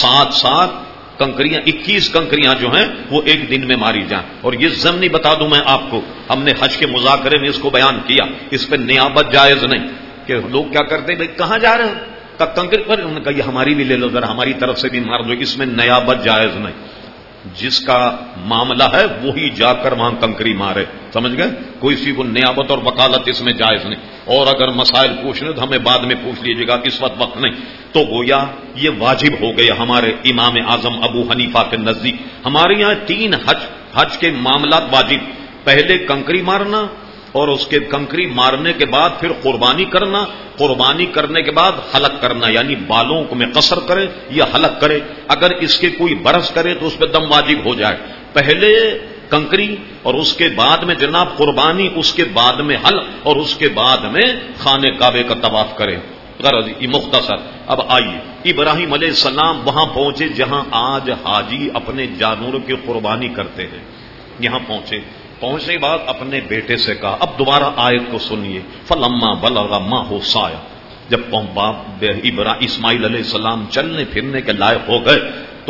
7 کنکریاں 21 کنکریاں جو ہیں وہ ایک دن میں ماری جائیں۔ اور یہ ضمنی بتا دوں میں آپ کو، ہم نے حج کے مذاکرے میں اس کو بیان کیا، اس پہ نیابت جائز نہیں کہ لوگ کیا کرتے ہیں بھائی کہاں جا رہے ہو کنکری پر، انہوں نے کہا یہ ہماری بھی لے لو ذرا، ہماری طرف سے بھی مار دو، اس میں نیابت جائز نہیں۔ جس کا معاملہ ہے وہی جا کر وہاں کنکری مارے، سمجھ گئے؟ کوئی سی کو نیابت اور وکالت اس میں جائز نہیں۔ اور اگر مسائل پوچھنے تو ہمیں بعد میں پوچھ لیجیے گا، اس وقت نہیں۔ تو گویا یہ واجب ہو گیا ہمارے امام اعظم ابو حنیفہ کے نزدیک۔ ہمارے یہاں 3 حج کے معاملات واجب، پہلے کنکری مارنا، اور اس کے کنکری مارنے کے بعد پھر قربانی کرنا، قربانی کرنے کے بعد حلق کرنا، یعنی بالوں کو میں قصر کرے یا حلق کرے، اگر اس کے کوئی برس کرے تو اس پہ دم واجب ہو جائے۔ پہلے کنکری اور اس کے بعد میں جناب قربانی، اس کے بعد میں حلق اور اس کے بعد میں خانہ کعبے کا طواف کرے۔ غرض یہ مختصر۔ اب آئیے ابراہیم علیہ السلام وہاں پہنچے جہاں آج حاجی اپنے جانوروں کی قربانی کرتے ہیں، یہاں پہنچنے کے بعد اپنے بیٹے سے کہا، اب دوبارہ آیت کو سنیے، فلما بلغ معه السعی، جب اسماعیل علیہ السلام چلنے پھرنے کے لائق ہو گئے تو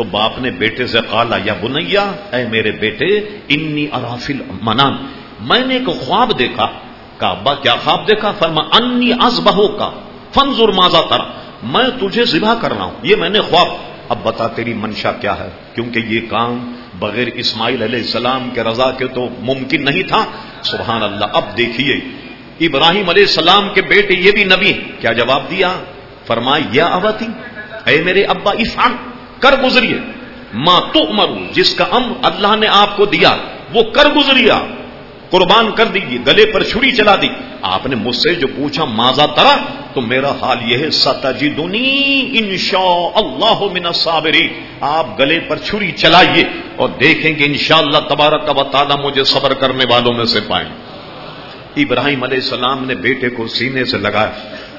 تو باپ نے بیٹے سے قالا یا بنیا، اے میرے بیٹے، انی ارا فی المنام، میں نے ایک خواب دیکھا. کہا ابا کیا خواب دیکھا؟ فرما انی اذبحک فانظر ماذا ترى، میں تجھے ذبح کر رہا ہوں، یہ میں نے خواب. اب بتا تیری منشا کیا ہے، کیونکہ یہ کام بغیر اسماعیل علیہ السلام کے رضا کے تو ممکن نہیں تھا. سبحان اللہ. اب دیکھیے ابراہیم علیہ السلام کے بیٹے یہ بھی نبی، کیا جواب دیا؟ فرمایا یا ابتی، اے میرے ابا، افعل، کر گزریے، ما تؤمر، جس کا امر اللہ نے آپ کو دیا وہ کر گزریا، قربان کر دیجیے، گلے پر چھری چلا دی. آپ نے مجھ سے جو پوچھا ماذا ترى، تو میرا حال یہ ہے ستجدنی انشاء اللہ من الصابرین، آپ گلے پر چھری چلائیے اور دیکھیں گے انشاءاللہ تبارک و تعالی مجھے صبر کرنے والوں میں سے پائیں. ابراہیم علیہ السلام نے بیٹے کو سینے سے لگایا،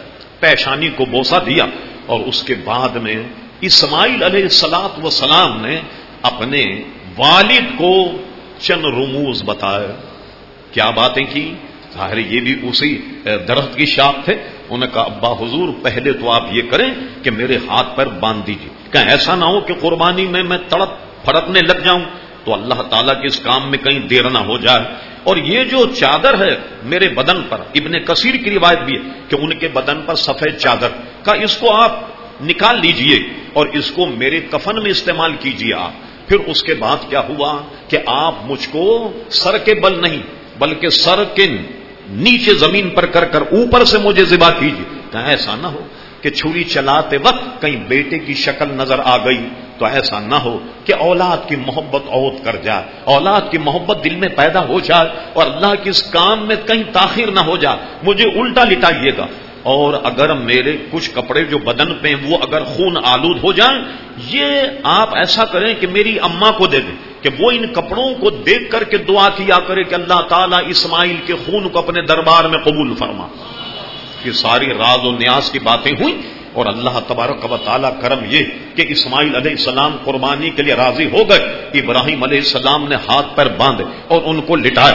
پیشانی کو بوسہ دیا، اور اس کے بعد میں اسماعیل علیہ السلام نے اپنے والد کو چند رموز بتائے. کیا باتیں کی؟ ظاہر یہ بھی اسی درخت کی شاخ تھے. انہوں نے کہا ابا حضور پہلے تو آپ یہ کریں کہ میرے ہاتھ پر باندھ دیجیے، کہ ایسا نہ ہو کہ قربانی میں تڑپ پھڑکنے لگ جاؤں تو اللہ تعالیٰ کے اس کام میں کہیں دیر نہ ہو جائے. اور یہ جو چادر ہے میرے بدن پر، ابن کثیر کی روایت بھی ہے کہ ان کے بدن پر سفید چادر کا، اس کو آپ نکال لیجئے اور اس کو میرے کفن میں استعمال کیجئے آپ. پھر اس کے بعد کیا ہوا کہ آپ مجھ کو سر کے بل نہیں بلکہ سر کے نیچے زمین پر کر اوپر سے مجھے ذبح کیجیے. کہیں ایسا نہ ہو کہ چھری چلاتے وقت کہیں بیٹے کی شکل نظر آ گئی، تو ایسا نہ ہو کہ اولاد کی محبت عہد کر جائے، اولاد کی محبت دل میں پیدا ہو جائے اور اللہ کے اس کام میں کہیں تاخیر نہ ہو جائے. مجھے الٹا لٹائیے گا، اور اگر میرے کچھ کپڑے جو بدن پہ ہیں وہ اگر خون آلود ہو جائیں، یہ آپ ایسا کریں کہ میری اماں کو دے دیں کہ وہ ان کپڑوں کو دیکھ کر کے دعا کیا کرے کہ اللہ تعالیٰ اسماعیل کے خون کو اپنے دربار میں قبول فرما. یہ ساری راز و نیاز کی باتیں ہوئی، اور اللہ تبارک و تعالیٰ کرم یہ کہ اسماعیل علیہ السلام قربانی کے لیے راضی ہو گئے. ابراہیم علیہ السلام نے ہاتھ پر باندھے اور ان کو لٹایا.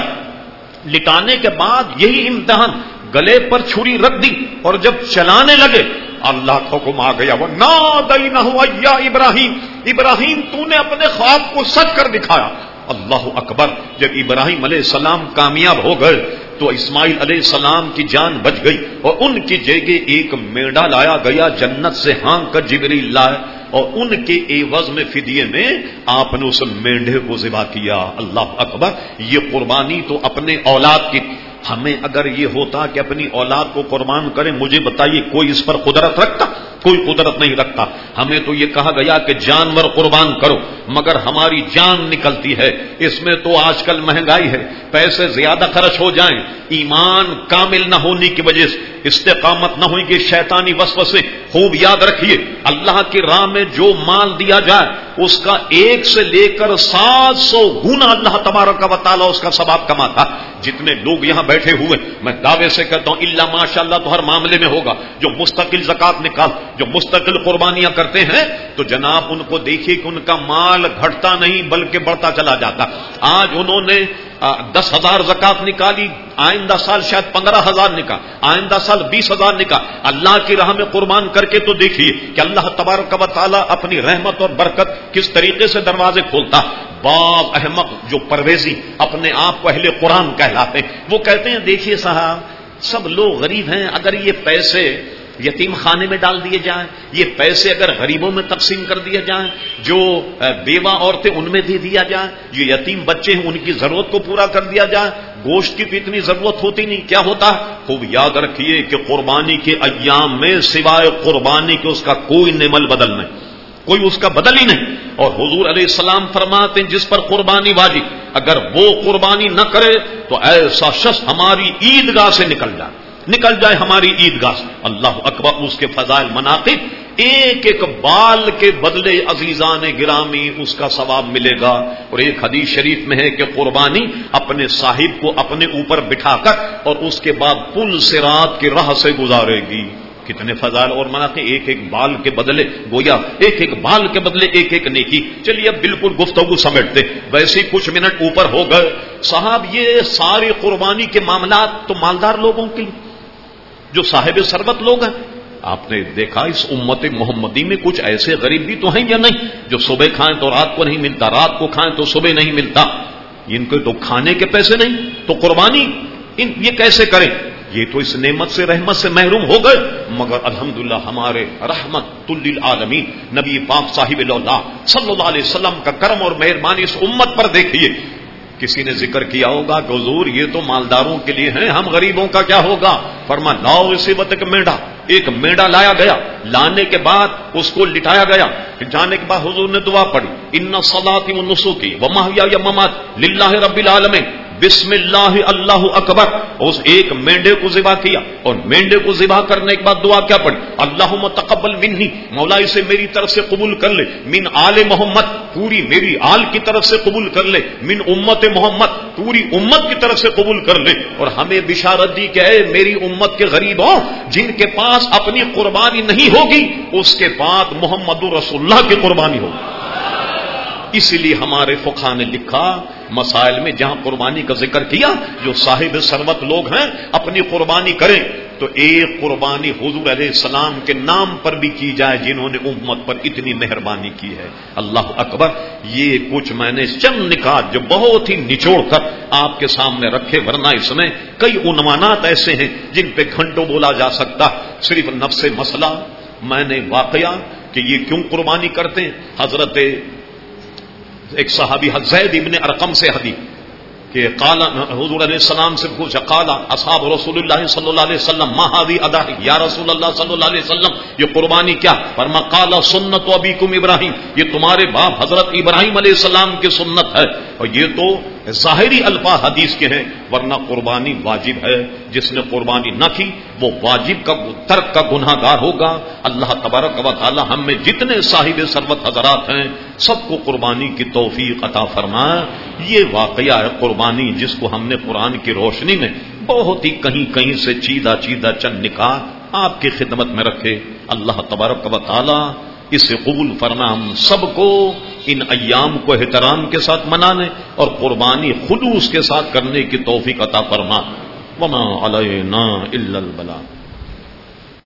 لٹانے کے بعد یہی امتحان، گلے پر چھری رکھ دی اور جب چلانے لگے اللہ کا حکم آ گیا، وَنَادَيْنَهُ يَا ابراہیم، ابراہیم تو نے اپنے خواب کو سچ کر دکھایا. اللہ اکبر. جب ابراہیم علیہ السلام کامیاب ہو گئے تو اسماعیل علیہ السلام کی جان بچ گئی، اور ان کی جگہ ایک میڑا لایا گیا جنت سے ہانک کر جبریل لائے، اور ان کے عوض میں فدیے میں آپ نے اس مینڈے کو ذبح کیا. اللہ اکبر. یہ قربانی تو اپنے اولاد کی. ہمیں اگر یہ ہوتا کہ اپنی اولاد کو قربان کریں، مجھے بتائیے کوئی اس پر قدرت رکھتا؟ کوئی قدرت نہیں رکھتا. ہمیں تو یہ کہا گیا کہ جانور قربان کرو، مگر ہماری جان نکلتی ہے. اس میں تو آج کل مہنگائی ہے، پیسے زیادہ خرچ ہو جائیں، ایمان کامل نہ ہونے کی وجہ سے استقامت نہ ہوئی کہ شیطانی وسوسے. خوب یاد رکھیے اللہ کی راہ میں جو مال دیا جائے اس کا 1 سے لے کر 700 گنا اللہ تبارک و تعالیٰ اس کا ثواب کماتا. جتنے لوگ یہاں بیٹھے ہوئے میں دعوے سے کہتا ہوں الا ماشاءاللہ تو ہر معاملے میں ہوگا جو مستقل زکات نکال، جو مستقل قربانیاں کرتے ہیں، تو جناب ان کو دیکھیے کہ ان کا مال گھٹتا نہیں بلکہ بڑھتا چلا جاتا. آج انہوں نے 10,000 زکات نکالی، آئندہ سال شاید 15,000 نکال، آئندہ سال 20,000 نکال. اللہ کی راہ میں قربان کر کے تو دیکھیے کہ اللہ تبارک و تعالیٰ اپنی رحمت اور برکت کس طریقے سے دروازے کھولتا. بعض احمق جو پرویزی اپنے آپ کو اہل قرآن کہلاتے ہیں، وہ کہتے ہیں دیکھیے صاحب سب لوگ غریب ہیں، اگر یہ پیسے یتیم خانے میں ڈال دیے جائیں، یہ پیسے اگر غریبوں میں تقسیم کر دیے جائیں، جو بیوہ عورتیں ان میں دے دیا جائے، جو یتیم بچے ہیں ان کی ضرورت کو پورا کر دیا جائے، گوشت کی تو اتنی ضرورت ہوتی نہیں. کیا ہوتا؟ خوب یاد رکھیے کہ قربانی کے ایام میں سوائے قربانی کے اس کا کوئی نعمل بدل نہیں، کوئی اس کا بدل ہی نہیں. اور حضور علیہ السلام فرماتے ہیں جس پر قربانی واجب، اگر وہ قربانی نہ کرے تو ایسا شخص ہماری عیدگاہ سے نکل جائے ہماری عیدگاہ سے. اللہ اکبر. اس کے فضائل مناقب، ایک ایک بال کے بدلے عزیزان گرامی اس کا ثواب ملے گا. اور ایک حدیث شریف میں ہے کہ قربانی اپنے صاحب کو اپنے اوپر بٹھا کر اور اس کے بعد پل صراط کی راہ سے گزارے گی. کتنے فضائل اور مناقب. ایک ایک بال کے بدلے گویا ایک بال کے بدلے ایک نیکی. چلیے اب بالکل گفتگو سمیٹتے، ویسے کچھ منٹ اوپر ہو گئے صاحب. یہ ساری قربانی کے معاملات تو مالدار لوگوں کے، جو صاحب ثروت لوگ ہیں. آپ نے دیکھا اس امت محمدی میں کچھ ایسے غریب بھی تو ہیں یا نہیں جو صبح کھائیں تو رات کو نہیں ملتا، رات کو کھائیں تو صبح نہیں ملتا؟ ان کے تو کھانے کے پیسے نہیں، تو قربانی یہ کیسے کریں؟ یہ تو اس نعمت سے رحمت سے محروم ہو گئے. مگر الحمدللہ ہمارے رحمت للعالمین نبی پاک صاحب اللہ صلی اللہ علیہ وسلم کا کرم اور مہربانی اس امت پر دیکھیے. کسی نے ذکر کیا ہوگا کہ حضور یہ تو مالداروں کے لیے ہیں، ہم غریبوں کا کیا ہوگا؟ فرمایا لاؤ اسی وقت ایک مینڈا لایا گیا، لانے کے بعد اس کو لٹایا گیا، جانے کے بعد حضور نے دعا پڑھی ان صلاتی و نسکی و محیای و مماتی للہ رب العالمین بسم اللہ اللہ اکبر. اس ایک مینڈے کو ذبح کیا اور مینڈے کو ذبح کرنے کے بعد دعا کیا پڑھی؟ اللہم تقبل منی، مولا اسے میری طرف سے قبول کر لے، من آل محمد، پوری میری آل کی طرف سے قبول کر لے، من امت محمد، پوری امت کی طرف سے قبول کر لے. اور ہمیں بشارت دی کہ اے میری امت کے غریبوں، جن کے پاس اپنی قربانی نہیں ہوگی اس کے بعد محمد رسول اللہ کی قربانی ہوگی. اسی لیے ہمارے فقہاء نے لکھا مسائل میں جہاں قربانی کا ذکر کیا، جو صاحب ثروت لوگ ہیں اپنی قربانی کریں تو ایک قربانی حضور علیہ السلام کے نام پر بھی کی جائے جنہوں نے امت پر اتنی مہربانی کی ہے. اللہ اکبر. یہ کچھ میں نے چند نکات جو بہت ہی نچوڑ کر آپ کے سامنے رکھے، ورنہ اس میں کئی عنوانات ایسے ہیں جن پہ گھنٹوں بولا جا سکتا. صرف نفس مسئلہ میں نے واقعہ کہ یہ کیوں قربانی کرتے ہیں. حضرت ایک صحابی زید ابن ارقم سے حدیث کہ قال حضور علیہ السلام سے پوچھا، قال اصحاب رسول اللہ صلی اللہ علیہ وسلم ما هذه اضاحی، یا رسول اللہ صلی اللہ علیہ وسلم یہ قربانی کیا؟ فرمایا قال سنت ابیکم ابراہیم، یہ تمہارے باپ حضرت ابراہیم علیہ السلام کی سنت ہے. اور یہ تو ظاہری الفاظ حدیث کے ہیں، ورنہ قربانی واجب ہے. جس نے قربانی نہ کی وہ واجب کا ترک کا گناہ گار ہوگا. اللہ تبارک و تعالی ہم میں جتنے صاحب ثروت حضرات ہیں سب کو قربانی کی توفیق عطا فرمائے. یہ واقعہ ہے قربانی جس کو ہم نے قرآن کی روشنی میں بہت ہی کہیں سے چیدہ چند نکات آپ کی خدمت میں رکھے. اللہ تبارک و تعالی اسے قبول فرما، ہم سب کو ان ایام کو احترام کے ساتھ منانے اور قربانی خلوص کے ساتھ کرنے کی توفیق عطا فرما. وما علینا الا البلاغ.